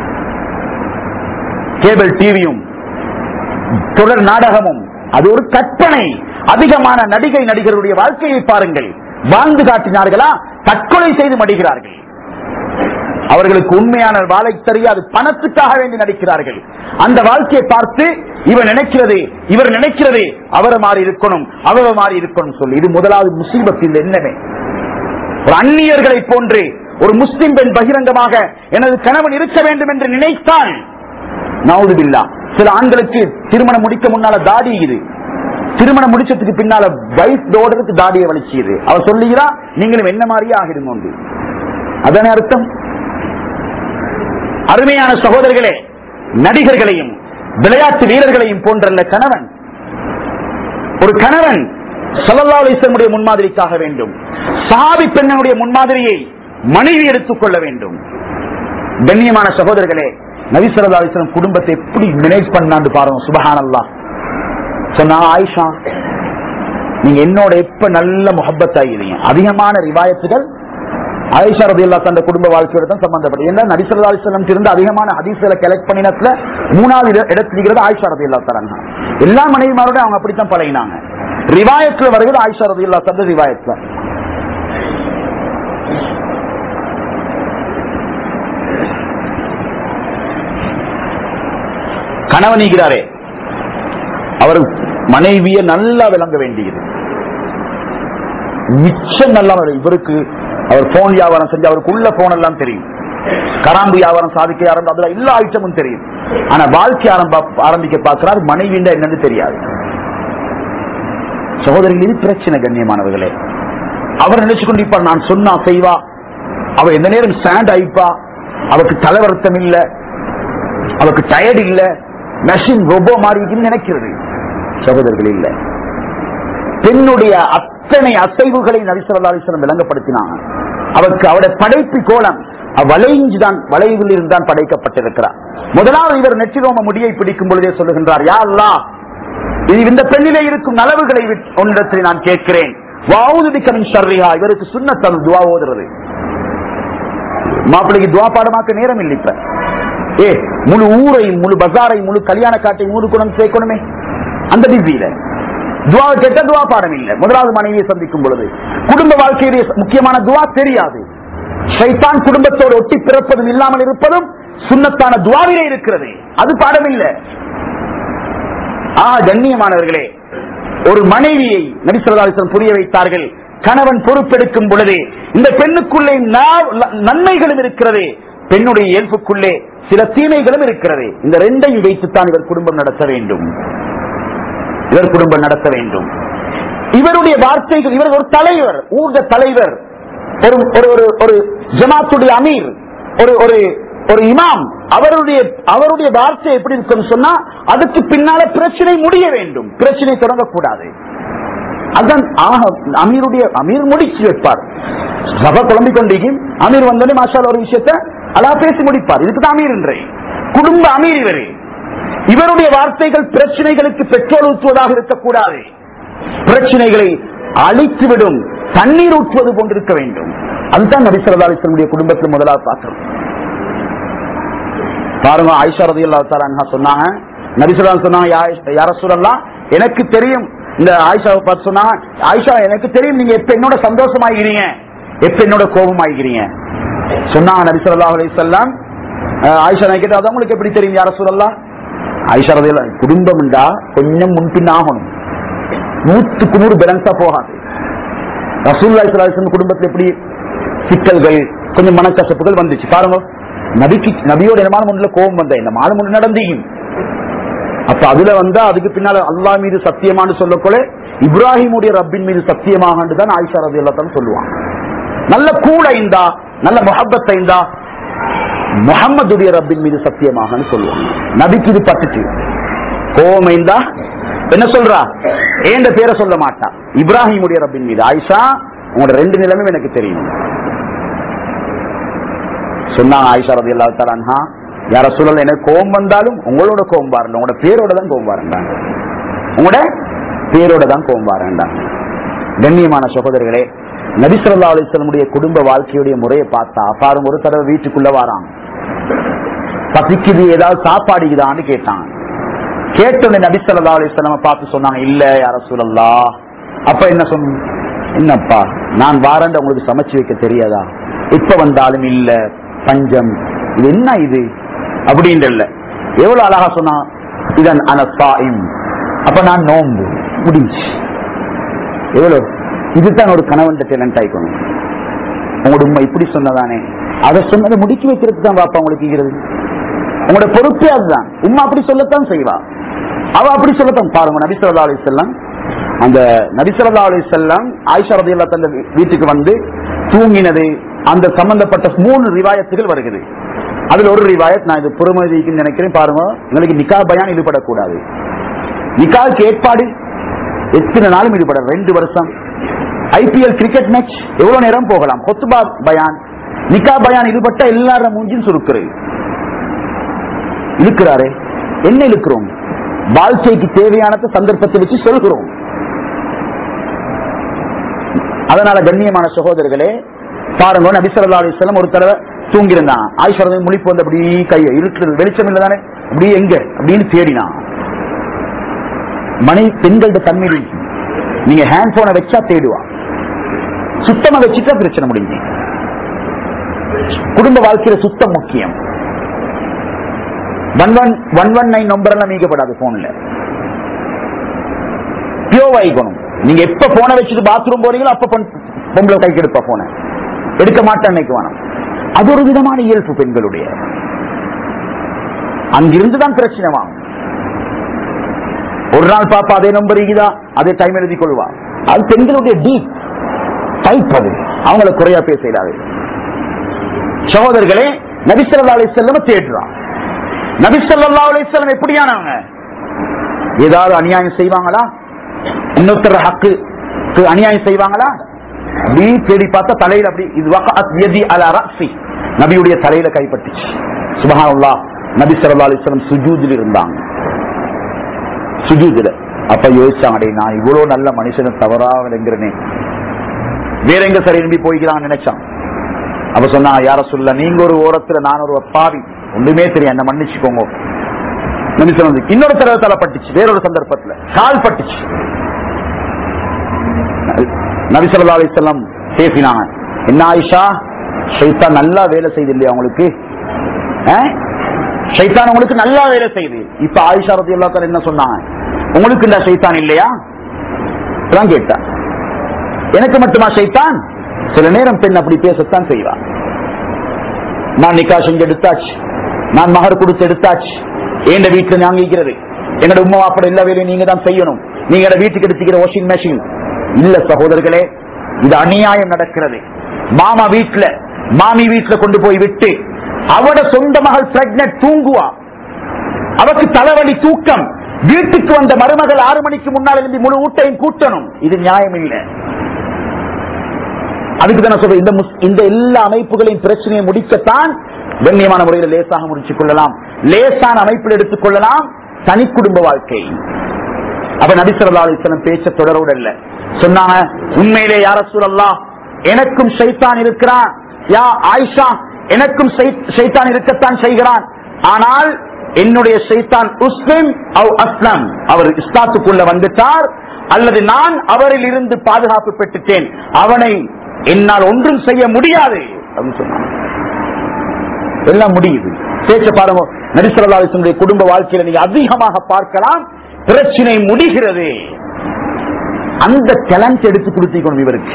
கேபிள் டிவியும் தொடர் நாடகமும் அது ஒரு கற்பனை. அதிகமான நடிகை நடிகருடைய வாழ்க்கையை பாருங்கள். வாழ்ந்து காட்டினார்களா, தற்கொலை செய்து மடிகிறார்கள். அவர்களுக்கு உண்மையான வாழை தெரியாது, பணத்துக்காக வேண்டி நடிக்கிறார்கள். அந்த வாழ்க்கையை பார்த்து இவர் நினைக்கிறது அவரை மாறி இருக்கணும், அவரை மாறி இருக்கணும் சொல்லி. இது முதலாவது முசீபத்தில் என்னவே. ஒரு அந்நியர்களை போன்று ஒரு முஸ்லிம் பெண் பகிரங்கமாக எனது கணவன் இருக்க வேண்டும் என்று நினைத்தால், நவுதுபில்லா, சில ஆண்களுக்கு திருமணம் முடிக்க முன்னால தாடி, இது திருமணம் முடிச்சதுக்கு பின்னால வயசோடருக்கு தாடியை வலிச்சுது. அவர் சொல்லுகிறா, நீங்களும் என்ன மாதிரியே ஆகிடுங்க. அதானே அர்த்தம். அருமையான சகோதரர்களே, நடிகர்களையும் விளையாட்டு வீரர்களையும் போன்றல்ல கணவன். ஒரு கணவன் ஸல்லல்லாஹு அலைஹி வஸல்லம் முன்மாதிரிக்காக வேண்டும். சஹாபி பெண்ணுடைய முன்மாதிரியை மனைவி எடுத்துக்கொள்ள வேண்டும். கண்ணியமான சகோதரர்களே, நபி ஸல்லல்லாஹு அலைஹி வஸல்லம் குடும்பத்தை எப்படி மேனேஜ் பண்ணான்னு பாருங்க. சுப்ஹானல்லாஹ். சொன்னா, ஆயிஷா நீங்க என்னோட எப்ப நல்ல முஹப்பத் ஆகிறீங்க. அதிகமான ரிவாயத்துகள் ஆயிஷா ரலியல்லாஹு அன்ஹா குடும்ப வாழ்க்கையோட தான் சம்பந்தப்பட்டது. ஏன்னா நபி ஸல்லல்லாஹு அலைஹி வஸல்லம் இருந்து அதிகமான ஹதீஸ்களை கலெக்ட் பண்ணினதுல 3வது இடத்துல ஆயிஷா ரலியல்லாஹு அன்ஹா. எல்லா மனைவிமாரோட அவங்க அப்படித்தான் பழகினாங்க. ரிவாயத்துல வருகிறது ஆயிஷா ரலியல்லாஹு அன்ஹா ரிவாயத்துல. கணவனிக்கிறாரே அவர் மனைவியை நல்லா விளங்க வேண்டியது, மிச்சம் நல்லா. இவருக்கு அவர் போன் வியாபாரம் செஞ்சு அவருக்கு உள்ள போன் எல்லாம் தெரியும், கராம்பு வியாபாரம் சாதிக்க ஆரம்பிச்சு அதுல எல்லா ஐட்டமும் தெரியும். ஆனா வாழ்க்கை ஆரம்பிக்க பார்க்கிறார், மனைவிண்டா என்னன்னு தெரியாது. சகோதரிகள், இது பிரச்சனை. கண்ணியமானவர்களே, அவர் நினைச்சு கொண்டிருப்பார் நான் சொன்னா செய்வா, அவ எந்த நேரம் ஸ்டாண்ட் ஆயிப்பா, அவருக்கு தலைவருத்தம் இல்ல, அவருக்கு டயர்ட் இல்ல, மெஷின் ரொபோ மாறி நினைக்கிறது. சகோதரர்கள் இல்ல, பெண்ணுடைய அத்தனை அசைவுகளை நபி ஸல்லல்லாஹு அலைஹி வஸல்லம் விளங்கப்படுத்தினாங்க. அவருக்கு அவருடைய படைப்பு கோலம் வளைவில் இருந்தான் படைக்கப்பட்டிருக்கிறார். முதலாவது இவர் நெற்றிரோம முடியை பிடிக்கும் பொழுதே சொல்லுகின்றார், யா அல்லாஹ், இந்த பெண்ணிலே இருக்கும் நலவுகளை உன்னிடத்தில் நான் கேட்கிறேன். வஅஊது பிக மின் ஷர்ரிஹா. இவருக்கு சுன்னத் துஆ ஓதுறது. மாப்பிள்ளைக்கு துஆ பாடமாக்க நேரம் இல்லை. இப்ப முழு ஊரையும் முழு பஜாரையும் முழு கல்யாண காட்டையும் முழு குணம் சேர்க்கணுமே, அந்த பிஸியில துவா கேட்ட துவா பாடம் இல்லை. முதலாவது மனைவியை சந்திக்கும் பொழுது குடும்ப வாழ்க்கையுடைய முக்கியமான துவா தெரியாது. ஷைத்தான் குடும்பத்தோடு ஒட்டி பிறப்பதும் இல்லாமல் இருப்பதும் சுன்னத்தான துவாவிலே இருக்கிறது, அது பாடம் இல்லை. கண்ணியமானவர்களே, ஒரு மனைவியை நபி ஸல்லல்லாஹு அலைஹி வஸல்லம் புரிய வைத்தார்கள். கணவன் பொறுப்பெடுக்கும் பொழுது இந்த பெண்ணுக்குள்ளே நன்மைகளும் இருக்கிறது, பெண்ணுடைய இயல்புக்குள்ளே சில தீமைகளும் இருக்கிறது. இந்த ரெண்டையும் வைத்துத்தான் இவர் குடும்பம் நடத்த வேண்டும். இவருடைய வார்த்தைகள், இவர் ஒரு தலைவர், ஊர்த தலைவர், ஒரு ஜமாத்துடைய அமீர், ஒரு இமாம். அவருடைய வார்த்தை எப்படி இருக்குன்னு சொன்னா அதுக்கு பின்னால பிரச்சனை முடிய வேண்டும், பிரச்சனை தொடங்கக்கூடாது. அதான் அமீர் முடிச்சு வைப்பார். சபை குழம்பிக் கொண்டிருக்கும், அமீர் வந்தோடனே மாஷால் ஒரு விஷயத்தை அல்லா பேசி முடிப்பார். இதுக்குதான் அமீர் என்றே குடும்ப அமீர் இவரே. இவருடைய வார்த்தைகள் பிரச்சனைகளுக்கு பெட்ரோல் ஊற்றுவதாக இருக்கக்கூடாது, பிரச்சனைகளை அழித்துவிடும் தண்ணீர் ஊற்றுவது போன்றிருக்க வேண்டும். அதுதான் நபி ஸல்லல்லாஹு அலைஹி வஸல்லம் குடும்பத்தில் முதலாவது பார்க்கிறோம். பாருங்க, ஆயிஷா ரலியல்லாஹு தஆலா அன்ஹா சொன்னாங்க, நபி ஸல்லல்லாஹு அலைஹி வஸல்லம் சொன்னாங்க, யா ரசூலல்லாஹ், எனக்கு தெரியும். இந்த ஆயிஷாவை பார்த்து சொன்னாங்க, ஆயிஷா எனக்கு தெரியும் நீங்க எப்ப என்னோட சந்தோஷமாகிறீங்க, எப்ப என்னோட கோபமாகிறீங்க சொன்னாங்க. நபி ஸல்லல்லாஹு அலைஹி வஸல்லம் ஆயிஷா கேட்டா, அது உங்களுக்கு எப்படி தெரியும் யா ரசூலல்லாஹ்? ஆயிஷா ரலியல்லாஹு, குடும்பம்டா கொஞ்சம் முன்பின் ஆகணும், 100க்கு 100 பேலன்ஸா போகாது. ரசூலுல்லாஹி ஸல்லல்லாஹு அலைஹி வஸல்லம் குடும்பத்தில் எப்படி சிக்கல்கள், கொஞ்சம் மனக்கசப்புகள் வந்துச்சு பாருங்க. நபியோட என்னமான முன்னில கோபம் வந்த இந்த மாதம் முன்னு நடந்தீங்க. அப்ப அதுல வந்தா அதுக்கு பின்னால அல்லாஹ் மீது சத்தியமானு சொல்லக்கொள்ள இப்ராஹிமுடைய ரப்பின் மீது சத்தியமாக தான் ஆயிஷா ரலியல்லாஹு அன்ஹா சொல்லுவாங்க. நல்ல கூட ஐந்தா, நல்ல முஹப்பத் ஐந்தா, முஹம்மதுடைய ரப்பின் மீது சத்தியமாக சொல்லுவாங்க. நபிக்கு இது பட்டுச்சு. கோபம் ஐந்தா என்ன சொல்றா, ஏண்ட பேரை சொல்ல மாட்டா, இப்ராஹிமுடைய ரப்பின் மீது. ஆயிஷா, உங்களோட 2 நிலைமையும் எனக்கு தெரியும் சொன்னாங்க. ஆயிஷா ரலியல்லாஹு தஆலா அன்ஹா, யா ரசூலல்லாஹ், எனக்கு கோபம் வந்தாலும் உங்களோட கோபம் வரல, உங்களோட பேரோட தான் கோபம் வரேன்டாங்க, உங்களோட பேரோட தான் கோபம் வரேன்டாங்க. கண்ணியமான சகோதரர்களே, நபி ஸல்லல்லாஹு அலைஹி வஸல்லம் குடும்ப வாழ்க்கையுடைய முறையை பார்த்தா பாருங்க. ஒரு தடவை வீட்டுக்குள்ள வராங்க, பசிக்குது, ஏதாவது சாப்பாடுக்குதான்னு கேட்டாங்க. கேட்டோட நபி ஸல்லல்லாஹு அலைஹி வஸல்லம் பார்த்து சொன்னாங்க, இல்ல யா ரசூலல்லாஹ். அப்ப என்ன சொன்ன, என்னப்பா நான் வாரண்ட உங்களுக்கு சமைச்சு வைக்க தெரியாதா? இப்ப வந்தாலும் இல்ல, பஞ்சம், இது என்ன இது அப்படின்றல்ல. எவ்வளவு அழகா சொன்னா, இதன் அனஸ்ஸாயிம், அப்ப நான் நோம்பு முடிஞ்சு. எவ்வளவு இதுதான் ஒரு கணவன் டேலண்ட் ஆயிக்கணும். உங்களோட உண்மை இப்படி சொன்னதானே, அதை சொன்னதை முடுக்கி வைக்கிறதுக்கு தான் பாப்பா உங்களுக்கு இருக்கிறது. உங்களோட பொறுப்பே அதுதான். உம்மா அப்படி சொல்லத்தான் செய்வா, அவ அப்படி சொல்லத்தான். பாருங்க, நபி ஸல்லல்லாஹு அலைஹி வஸல்லம், அந்த நபி ஸல்லல்லாஹு அலைஹி வஸல்லம் ஆயிஷா ரலியல்லாஹு அன்ஹா வீட்டுக்கு வந்து தூங்கினது, அந்த சம்பந்தப்பட்ட 3 ரிவாயத்துகள் வருகிறது. அதுல ஒரு ரிவாயத் நான் இது புறமதிக்கு நினைக்கிறேன் பாருங்க. உங்களுக்கு நிக்கா பயான் ஈடுபடக்கூடாது. நிக்காவுக்கு ஏற்பாடு எத்தனை நாளும் ஈடுபட 2 வருஷம். IPL கிரிக்கெட் மேட்ச் எவ்வளவு நேரம் போகலாம். கொத்துபா பயான் நிக்கா பயான் ஈடுபட்ட எல்லாரும் மூஞ்சின் சுருக்குறது இழுக்கிறாரே. என்ன இழுக்கிறோம்? வாழ்க்கைக்கு தேவையான சந்தர்ப்பத்தை வச்சு சொல்கிறோம். அதனால கண்ணியமான சகோதரர்களே பாருங்க, நபி ஸல்லல்லாஹு அலைஹி வஸல்லம் ஒரு தடவை தூங்கிருந்தான். ஆயிஷா முழிப்பு வந்து அப்படி கையை இருட்டு வெளிச்சம் இல்லதானே அப்படி எங்க அப்படின்னு தேடினான். மனை பெண்களோட தன்மை நீங்க ஹேண்ட் போனை வச்சா தேடுவா, சுத்தமா வச்சுட்டா பிரச்சனை முடிஞ்சு. குடும்ப வாழ்க்கையில சுத்தம் முக்கியம். 119 நம்பர் எல்லாம் நீக்கப்படாது போன்ல. பியோர் ஆயிக்கணும். நீங்க எப்ப போனை வச்சுட்டு பாத்ரூம் போறீங்களோ அப்ப பொம்பளை கைக்கு எடுப்பா போன எடுக்க மாட்டேன் நினைக்குவானா. அது ஒரு விதமான இயல்பு பெண்களுடைய. அங்கிருந்துதான் பிரச்சனை வாங்க. ஒரு நாள் பாப்பா அதே நம்பர் இருக்குதா அதே டைம் எழுதி கொள்வா. அது பெண்களுடைய டீப் டைப். அது அவங்கள குறையா பேசலாது. சகோதரர்களே நபி ஸல்லல்லாஹு அலைஹி வஸல்லம் தேடுறான். நபி ஸல்லல்லாஹு அலைஹி வஸல்லம் எப்படியானவங்க? ஏதாவது அநியாயம் செய்வாங்களா? இன்னொருத்தர் ஹக்கு அநியாயம் செய்வாங்களா? அப்படி தேடி பார்த்தா தலையில அப்படி இது வகஅத் யதி அலா ரஅஸி, நபியுடைய தலையில கைப்பட்டுச்சு. சுப்ஹானல்லாஹ். நபி ஸல்லல்லாஹு அலைஹி வஸல்லம் சுஜூதில் இருந்தாங்க. சுஜூதில அப்ப யோசிச்சாங்க, நான் இவ்வளவு நல்ல மனுஷனை தவறாக என்கிறேனே, வேற எங்க சரி நம்பி போய்க்கிறான்னு நினைச்சான். அப்ப சொன்னா, யார சொல்ல நீங்க ஒரு ஓரத்துல நான் ஒரு பாவி, ஒண்ணுமே தெரியும், என்ன மன்னிச்சுக்கோங்க. நபி ஸல்லல்லாஹு இன்னொரு தடவை தலை பட்டுச்சு, வேறொரு சந்தர்ப்பத்துல கால் பட்டுச்சு. நபி ஸல்லல்லாஹு அலைஹி வஸல்லம் பேசினாங்க, என்ன ஆயிஷா, ஷைத்தான் நல்லா வேலை செய்து இல்லையா உங்களுக்கு? ஷைத்தான் உங்களுக்கு நல்லா வேலை செய்யுது. இப்ப ஆயிஷா ரலியல்லாஹு அன்ஹா என்ன சொன்னாங்க, உங்களுக்கு இந்த ஷைத்தான் இல்லையா கேட்டா. எனக்கு மட்டுமா ஷைத்தான்? சில நேரம் பெண் அப்படி பேசத்தான் செய்வான். நான் நிக்கா செஞ்சு எடுத்தாச்சு, நான் மகர் கொடுத்து எடுத்தாச்சு, என் வீட்டுல வாங்கிக்கிறது, என்னோட உம்மா அப்படி எல்லா வேலையும் நீங்க தான் செய்யணும், நீங்க வீட்டுக்கு எடுத்துக்கிற வாஷிங் மெஷின் இல்ல. சகோதரர்களே, இது அநியாயம் நடக்கிறது. மாமா வீட்டுல மாமி வீட்டுல கொண்டு போய் விட்டு அவட சொந்த மகள் பிரெக்னன்ட் தூங்குவா, அவருக்கு தலைவலி தூக்கம், வீட்டுக்கு வந்த மருமகள் 6 மணிக்கு முன்னால் இருந்து முழு ஊட்டையும் கூட்டணும். இது நியாயம் இல்லை. அதுக்கு தான் சொல்றேன், இந்த எல்லா அமைப்புகளையும் பிரச்சனையை முடிக்கத்தான் கண்ணியமான முறையில் லேசாக முடிச்சுக் கொள்ளலாம், லேசான அமைப்பில் எடுத்துக் கொள்ளலாம் தனி குடும்ப வாழ்க்கை. அப்ப நபி ஸல்லல்லாஹு அலைஹி வஸல்லம் பேச்ச தொடரோடு இல்ல சொன்னாங்க, உண்மையிலே யா ரசூலல்லாஹ் எனக்கும் ஷைத்தான் இருக்கிறான், யா ஆயிஷா எனக்கும் ஷைத்தான் இருக்கத்தான் செய்கிறான், ஆனால் என்னுடைய ஷைத்தான் முஸ்லிம் அவ் அஸ்லம், அவர் இஸ்லாத்துக்குள்ள வந்துட்டார் அல்லது நான் அவரில் இருந்து பாதுகாப்பு பெற்றுட்டேன், அவனை என்னால் ஒன்றும் செய்ய முடியாது அப்படின்னு சொன்னாங்க. எல்லாம் முடியுது. பேச்ச பாருங்க, நபி ஸல்லல்லாஹு அலைஹி வஸல்லம் குடும்ப வாழ்க்கையில நீங்க அதிகமாக பார்க்கலாம், பிரச்சனை முடிகிறது. அந்த டேலண்ட் எடுத்து கொடுத்திக்கணும் இவருக்கு.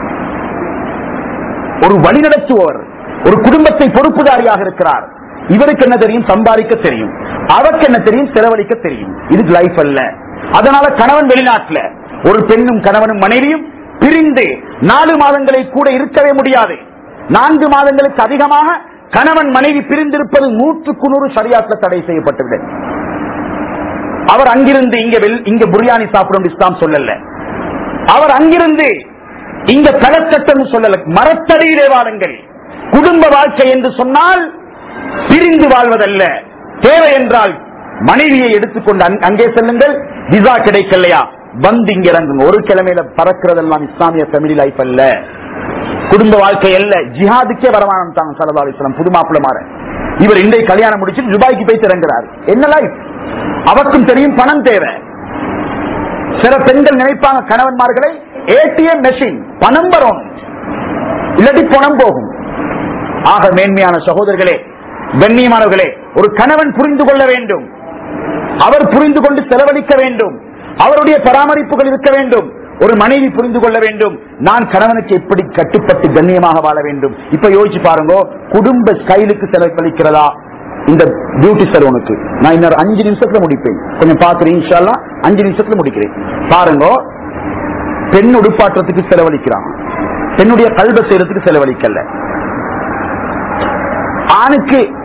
ஒரு வழிநடத்துவர், ஒரு குடும்பத்தை பொறுப்புதாரியாக இருக்கிறார். இவருக்கு என்ன தெரியும்? சம்பாதிக்க தெரியும். அவருக்கு என்ன தெரியும்? செலவழிக்க தெரியும். இது லைஃப் அல்ல. அதனால கணவன் வெளிநாட்டுல, ஒரு பெண்ணும் கணவனும் மனைவியும் பிரிந்து 4 மாதங்களை கூட இருக்கவே முடியாது. 4 மாதங்களுக்கு அதிகமாக கணவன் மனைவி பிரிந்திருப்பது 100% ஷரியாத்ல தடை செய்யப்பட்டுவிடும். அவர் அங்கிருந்து இங்க பிரியாணி சாப்பிடும் இஸ்லாம் சொல்லல, அவர் அங்கிருந்து இங்க கலச்சட்டம் சொல்லல, மரத்தடியிலே வாழுங்கள். குடும்ப வாழ்க்கை என்று சொன்னால் பிரிந்து வாழ்வதல்ல. தேவை என்றால் மனைவியை எடுத்துக்கொண்டு அங்கே செல்லுங்கள். விசா கிடைக்கலையா வந்து இங்க இறங்குங்க. ஒரு கிழமையில பறக்கிறதெல்லாம் இஸ்லாமிய ஃபேமிலி லைஃப் அல்ல, குடும்ப வாழ்க்கை அல்ல. ஜிஹாதுக்கே வரமானம் தாங்க ஸல்லல்லாஹு அலைஹி வஸல்லம். புது மாப்பிள்ள மாற இவர் இன்றைய கல்யாணம் முடிச்சு துபாய்க்கு போய் இறங்குறார். என்ன லைஃப்? அவருக்கும் தெரியும் பணம் தேவை. சில பெண்கள் நினைப்பாங்க கணவன்மார்களை ஏடிஎம் மெஷின், பணம் வரும் இல்லாட்டி பணம் போகும். ஆக மேன்மையான சகோதரர்களே, கண்ணியமானவர்களே, ஒரு கணவன் புரிந்து கொள்ள வேண்டும், அவர் புரிந்து கொண்டு செலவழிக்க வேண்டும், அவருடைய பராமரிப்புகள் இருக்க வேண்டும். ஒரு மனைவி புரிந்து கொள்ள வேண்டும், நான் கணவனுக்கு எப்படி கட்டுப்பட்டு கண்ணியமாக வாழ வேண்டும். இப்ப யோசிச்சு பாருங்க, குடும்ப ஸ்டைலுக்கு செலவழிக்கிறதா? இந்த பியூட்டி சலூனுக்கு நான் இன்னொரு 5 நிமிஷத்துல முடிப்பேன், கொஞ்சம் பாக்குறேன் இன்ஷா அல்லாஹ். 5 நிமிஷத்துல முடிக்கிறேன். பாருங்க, பெண் உடுப்பாற்றத்துக்கு செலவழிக்கிறான், பெண்ணுடைய கல்வ செய்யறதுக்கு செலவழிக்கல. ஆணுக்கு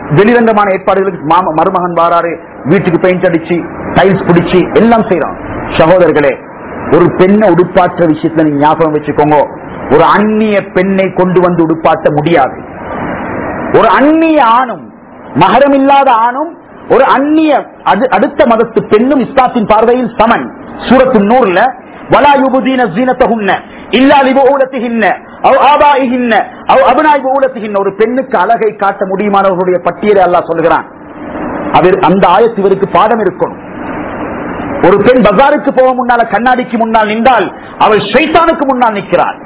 வெளிரங்கமான ஏற்பாடுகளுக்கு மருமகன் வாராரு, வீட்டுக்கு பெயிண்ட் அடிச்சு டைல்ஸ் பிடிச்சு எல்லாம் செய்யறான். சகோதரர்களே, ஒரு பெண்ணை உடுப்பாற்ற விஷயத்துல நீங்க ஞாபகம் வச்சுக்கோங்க, ஒரு அந்நிய பெண்ணை கொண்டு வந்து உடுப்பாட்ட முடியாது. ஒரு அந்நிய ஆணும் மஹரம் இல்லாத ஆணும் ஒரு அந்நிய அடுத்த மதத்து பெண்ணும் இஸ்லாத்தின் பார்வையில் சமன். சூரத்து நூறுல வலா யுபுதீன ஸீனத்தஹுன்ன இல்லா லிபூலத்திஹின்ன அவ் ஆபாயிஹின்ன அவ் அப்னாஇ பூலத்திஹின்ன. ஒரு பெண்ணுக்கு அழகை காட்ட முடியுமானவர்களுடைய பட்டியலை அல்லாஹ் சொல்கிறான். அந்த ஆயத்து இவருக்கு பாடம் இருக்கணும். ஒரு பெண் பஜாருக்கு போக முன்னால கண்ணாடிக்கு முன்னால் நின்றால் அவள் ஷைத்தானுக்கு முன்னால் நிற்கிறாள்.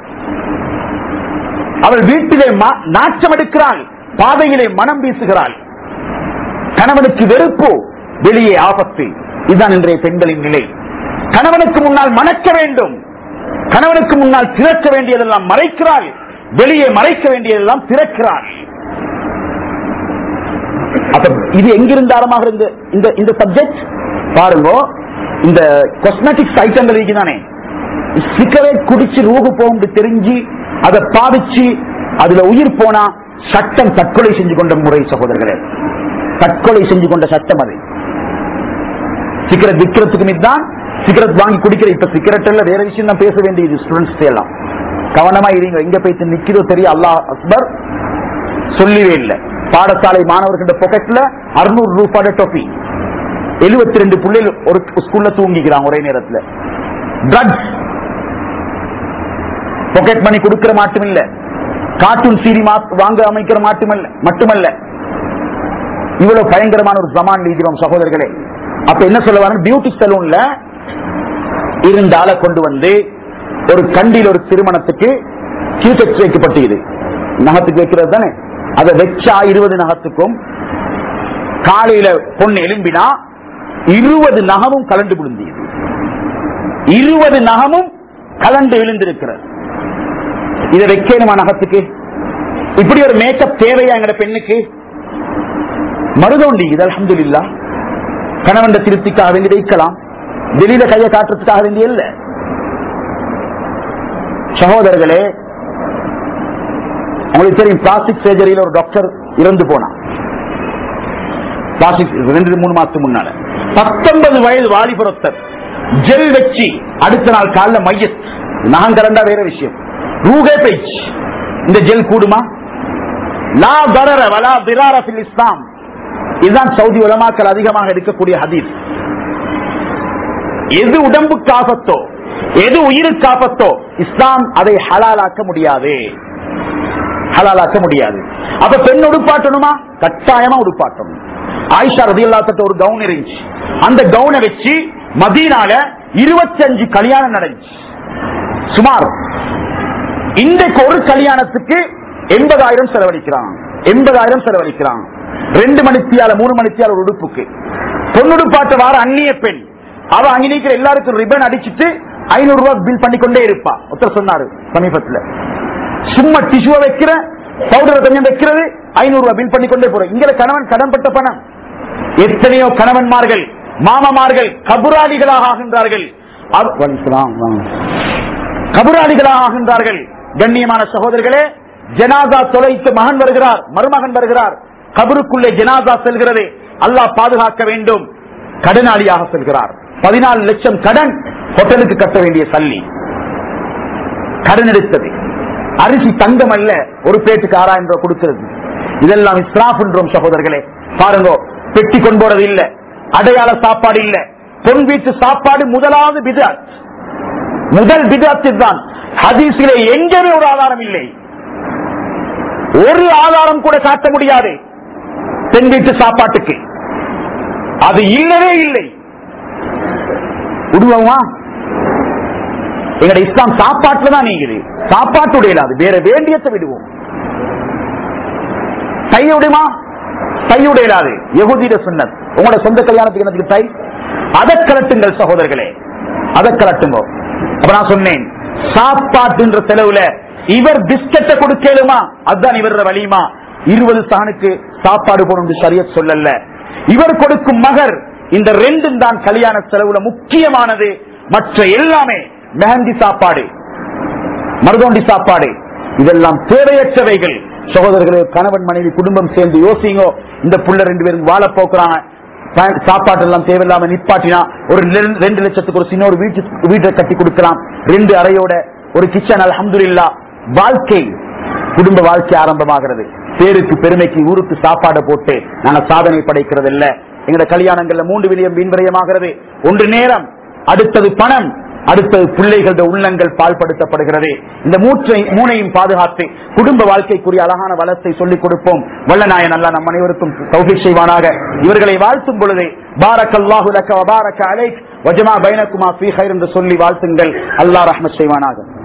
அவள் வீட்டிலே நாச்சம் எடுக்கிறாள், பாதையிலே மனம் வீசுகிறாள். கணவனுக்கு வெறுப்பு, வெளியே ஆபத்து. இதுதான் இன்றைய பெண்களின் நிலை. கணவனுக்கு முன்னால் மணக்க வேண்டும், கணவனுக்கு முன்னால் திறக்க வேண்டியதெல்லாம் மறைக்கிறாள், வெளியே மறைக்க வேண்டியதெல்லாம் திறக்கிறாள். அப்ப இது எங்கிருந்து ஆரம்பமாக இந்த சப்ஜெக்ட் பாருங்க. இந்த காஸ்மெட்டிக்ஸ் ஐட்டங்கள் இருக்குதானே, சிகரெட் குடிச்சு ரூகு போகுது தெரிஞ்சு அதை பாவிச்சு அதுல உயிர் போனா சட்டம் தற்கொலை செஞ்சு கொண்ட முறை சகோதரர்களே, தற்கொலை செஞ்சு கொண்ட சட்டம் அது. சிகரெட் விற்கிறதுக்கு மீதான் சிகரெட் வாங்கி குடிக்கிற. இப்ப சிகரெட் எல்லாம் வேற விஷயம் தான் பேச வேண்டியது. ஸ்டூடெண்ட்ஸ் எல்லாம் கவனமா இருங்க, எங்க போய் நிக்கிறதோ தெரியும். அல்லாஹ் அக்பர் சொல்லவே இல்லை. பாடசாலை மாணவர்கள் பாக்கெட்ல 600 ரூபாய் டொப்பி, 72 பிள்ளைகள் ஒரு ஸ்கூல்ல தூங்கிக்கிறாங்க ஒரே நேரத்தில். ட்ரக்ஸ் பாக்கெட் மணி கொடுக்கிற மட்டுமில்ல, கார்ட்டூன் சீரி வாங்க அமைக்கிற மட்டுமல்ல, இவ்வளவு பயங்கரமான ஒரு ஜமான் இருக்கிறோம் சகோதரர்களே. அப்ப என்ன சொல்லுவாங்க, பியூட்டி சலூன்ல இருந்தால கொண்டு வந்து ஒரு கண்டியில் ஒரு திருமணத்துக்கு கியூடெக்ஸ் வைக்கப்பட்டது, நகத்துக்கு வைக்கிறது தானே. அதை வச்சா 20 நகத்துக்கும் காலையில பொண்ணு எலும்பினா 20 நகமும் கலண்டு விழுந்தது. 20 நகமும் கலண்டு விழுந்திருக்கிறது. இதை வைக்கணுமா நகத்துக்கு? இப்படி ஒரு மேக்கப் தேவையா எங்க பெண்ணுக்கு? மருதோண்டி இது அல்ஹம்துலில்லாஹ் கணவன் திருப்திக்காக வேண்டி வைக்கலாம், வெளியில கையை காட்டுறதுக்காக வேண்டிய இல்ல. சகோதரர்களே, உங்களுக்கு தெரியும் பிளாஸ்டிக் சர்ஜரியில ஒரு டாக்டர் இறந்து போனான். பிளாஸ்டிக் 2-3 மாசத்துக்கு முன்னால 19 வயது வாலிபரத்தர் ஜெல் வச்சு அடுத்த நாள் காலைல மையத் நகம் கலண்டா வேற விஷயம், ரூகே பேச்சு. இந்த ஜெல் கூடுமா? லா தரர வலா திரார ஃபில் இஸ்லாம். இதுதான் சவுதி உலமாக்கள் அதிகமாக எடுக்கக்கூடிய ஹதீஸ். எது உடம்புக்கு ஆபத்தோ, எது உயிருக்கு ஆபத்தோ, இஸ்லாம் அதை ஹலாலாக்க முடியாது, ஹலாலாக்க முடியாது. அப்ப பெண் உடுப்பாட்டணுமா? கட்டாயமா உடுப்பாட்டணும். ஆயிஷா ரலியல்லாஹு ஒரு கவுன் இருந்துச்சு, அந்த கவுனை வச்சு மதீனால 25 கல்யாணம் நடந்துச்சு. சுமார் இன்றைக்கு ஒரு கல்யாணத்துக்கு 80,000 செலவழிக்கிறான், 80,000 செலவழிக்கிறான். 2 மணித்தியால 3 மணித்தியால ஒரு உடுப்புக்கு. பொண்ணுடுப்பாட்ட வார அந்நிய பெண், அவ அங்க நிக்கிற எல்லாருக்கும் ரிபன் அடிச்சுட்டு 500 ரூபாய் பில் பண்ணிக்கொண்டே இருப்பா. ஒருத்தர் சொன்னாரு சமீபத்தில், சும்மா டிஷ்யூ வைக்கிற, பவுடர் கொஞ்சம் வைக்கிறது, 500 ரூபாய் பில் பண்ணிக்கொண்டே போற. இங்க கணவன் கடன்பட்ட பணம். எத்தனையோ கணவன்மார்கள் மாமமார்கள் கபுராளிகளாக ஆகின்றார்கள், கபுராளிகளாக ஆகின்றார்கள். கண்ணியமான சகோதரர்களே, ஜனாதா தொலைத்து மகன் வருகிறார், மருமகன் வருகிறார், கபருக்குள்ளே ஜனாதா செல்கிறது. அல்லாஹ் பாதுகாக்க வேண்டும். கடனாளியாக செல்கிறார். 14 லட்சம் கடன், ஹோட்டலுக்கு கட்ட வேண்டிய சல்லி, கடன் எடுத்தது. அரிசி தங்கம் அல்ல, ஒரு பிளேட்டுக்கு 6000 ரூபாய் கொடுக்கிறது. இதெல்லாம் இஸ்ராஃப் என்றோம் சகோதரர்களே. பாருங்க, பெட்டி கொண்டு போறது இல்ல, அடையாள சாப்பாடு இல்ல, பொன் வீட்டு சாப்பாடு முதலாவது பிதஅத். முதல் பிதஅத் தான். ஹதீஸிலே எங்கேயுமே ஒரு ஆதாரம் இல்லை, ஒரு ஆதாரம் கூட காட்ட முடியாது பெண் வீட்டு சாப்பாட்டுக்கு. அது இல்லவே இல்லை. விடுவோமா? எங்களுடைய இஸ்லாம் சாப்பாட்டுல தான் நீங்குது, சாப்பாட்டுடைய அது வேற வேண்டியத்தை விடுவோம். தையுடையமா? தையுடையலாது யஹூதிய சுன்னத். உங்களோட சொந்த கல்யாணத்துக்கு எனக்கு தை, அதை கலட்டுங்கள் சகோதரர்களே, அதை கலட்டுங்க. அப்ப நான் சொன்னேன், சாப்பாட்டுன்ற செலவுல இவர் பிஸ்கெட்டை கொடுக்கலுமா? அதுதான் இவர வலியுமா? 20 சகனுக்கு சாப்பாடு போன ஷரியத் சொல்லல. இவர் கொடுக்கும் மகர், இந்த 2 தான் கல்யாண செலவுல முக்கியமானது. மற்ற எல்லாமே மெஹந்தி சாப்பாடு, மருதோண்டி சாப்பாடு, இதெல்லாம் தேவையற்றவைகள். சகோதரர்களே, கணவன் மனைவி குடும்பம் சேர்ந்து யோசிங்க. இந்த புள்ள 2 பேரும் வாழ போக்குறாங்க, சாப்பாட்டு எல்லாம் தேவையில்லாம நிப்பாட்டினா ஒரு 2 லட்சத்துக்கு ஒரு சின்ன ஒரு வீட்டை கட்டி கொடுக்கலாம், 2 அறையோட ஒரு கிச்சன். அல்ஹம்துலில்லாஹ், வாழ்க்கை குடும்ப வாழ்க்கை ஆரம்பமாகிறது. பேருக்கு பெருமைக்கு ஊருக்கு சாப்பாடு போட்டு நாங்க சாதனை படைக்கிறது இல்ல. எங்கட கல்யாணங்கள்ல 3 விலியம் வீண்விரயமாகிறது. ஒன்று நேரம், அடுத்தது பணம், அடுத்தது பிள்ளைகளோட உள்ளங்கள் பால்படுத்தப்படுகிறது. இந்த மூனையும் பாதுகாத்து குடும்ப வாழ்க்கைக்குரிய அழகான வளத்தை சொல்லிக் கொடுப்போம். வல்லநாயன் அல்லாஹ் நம் அனைவருக்கும் தௌஃபீக் செய்வானாக. இவர்களை வாழ்த்தும் பொழுது பாரக்கல்லாஹு லக வ பாரக அலைக் வ ஜமா பைனகுமா ஃபீ கைர் என்று சொல்லி வாழ்த்துங்கள். அல்லாஹ் ரஹ்மத் செய்வானாக.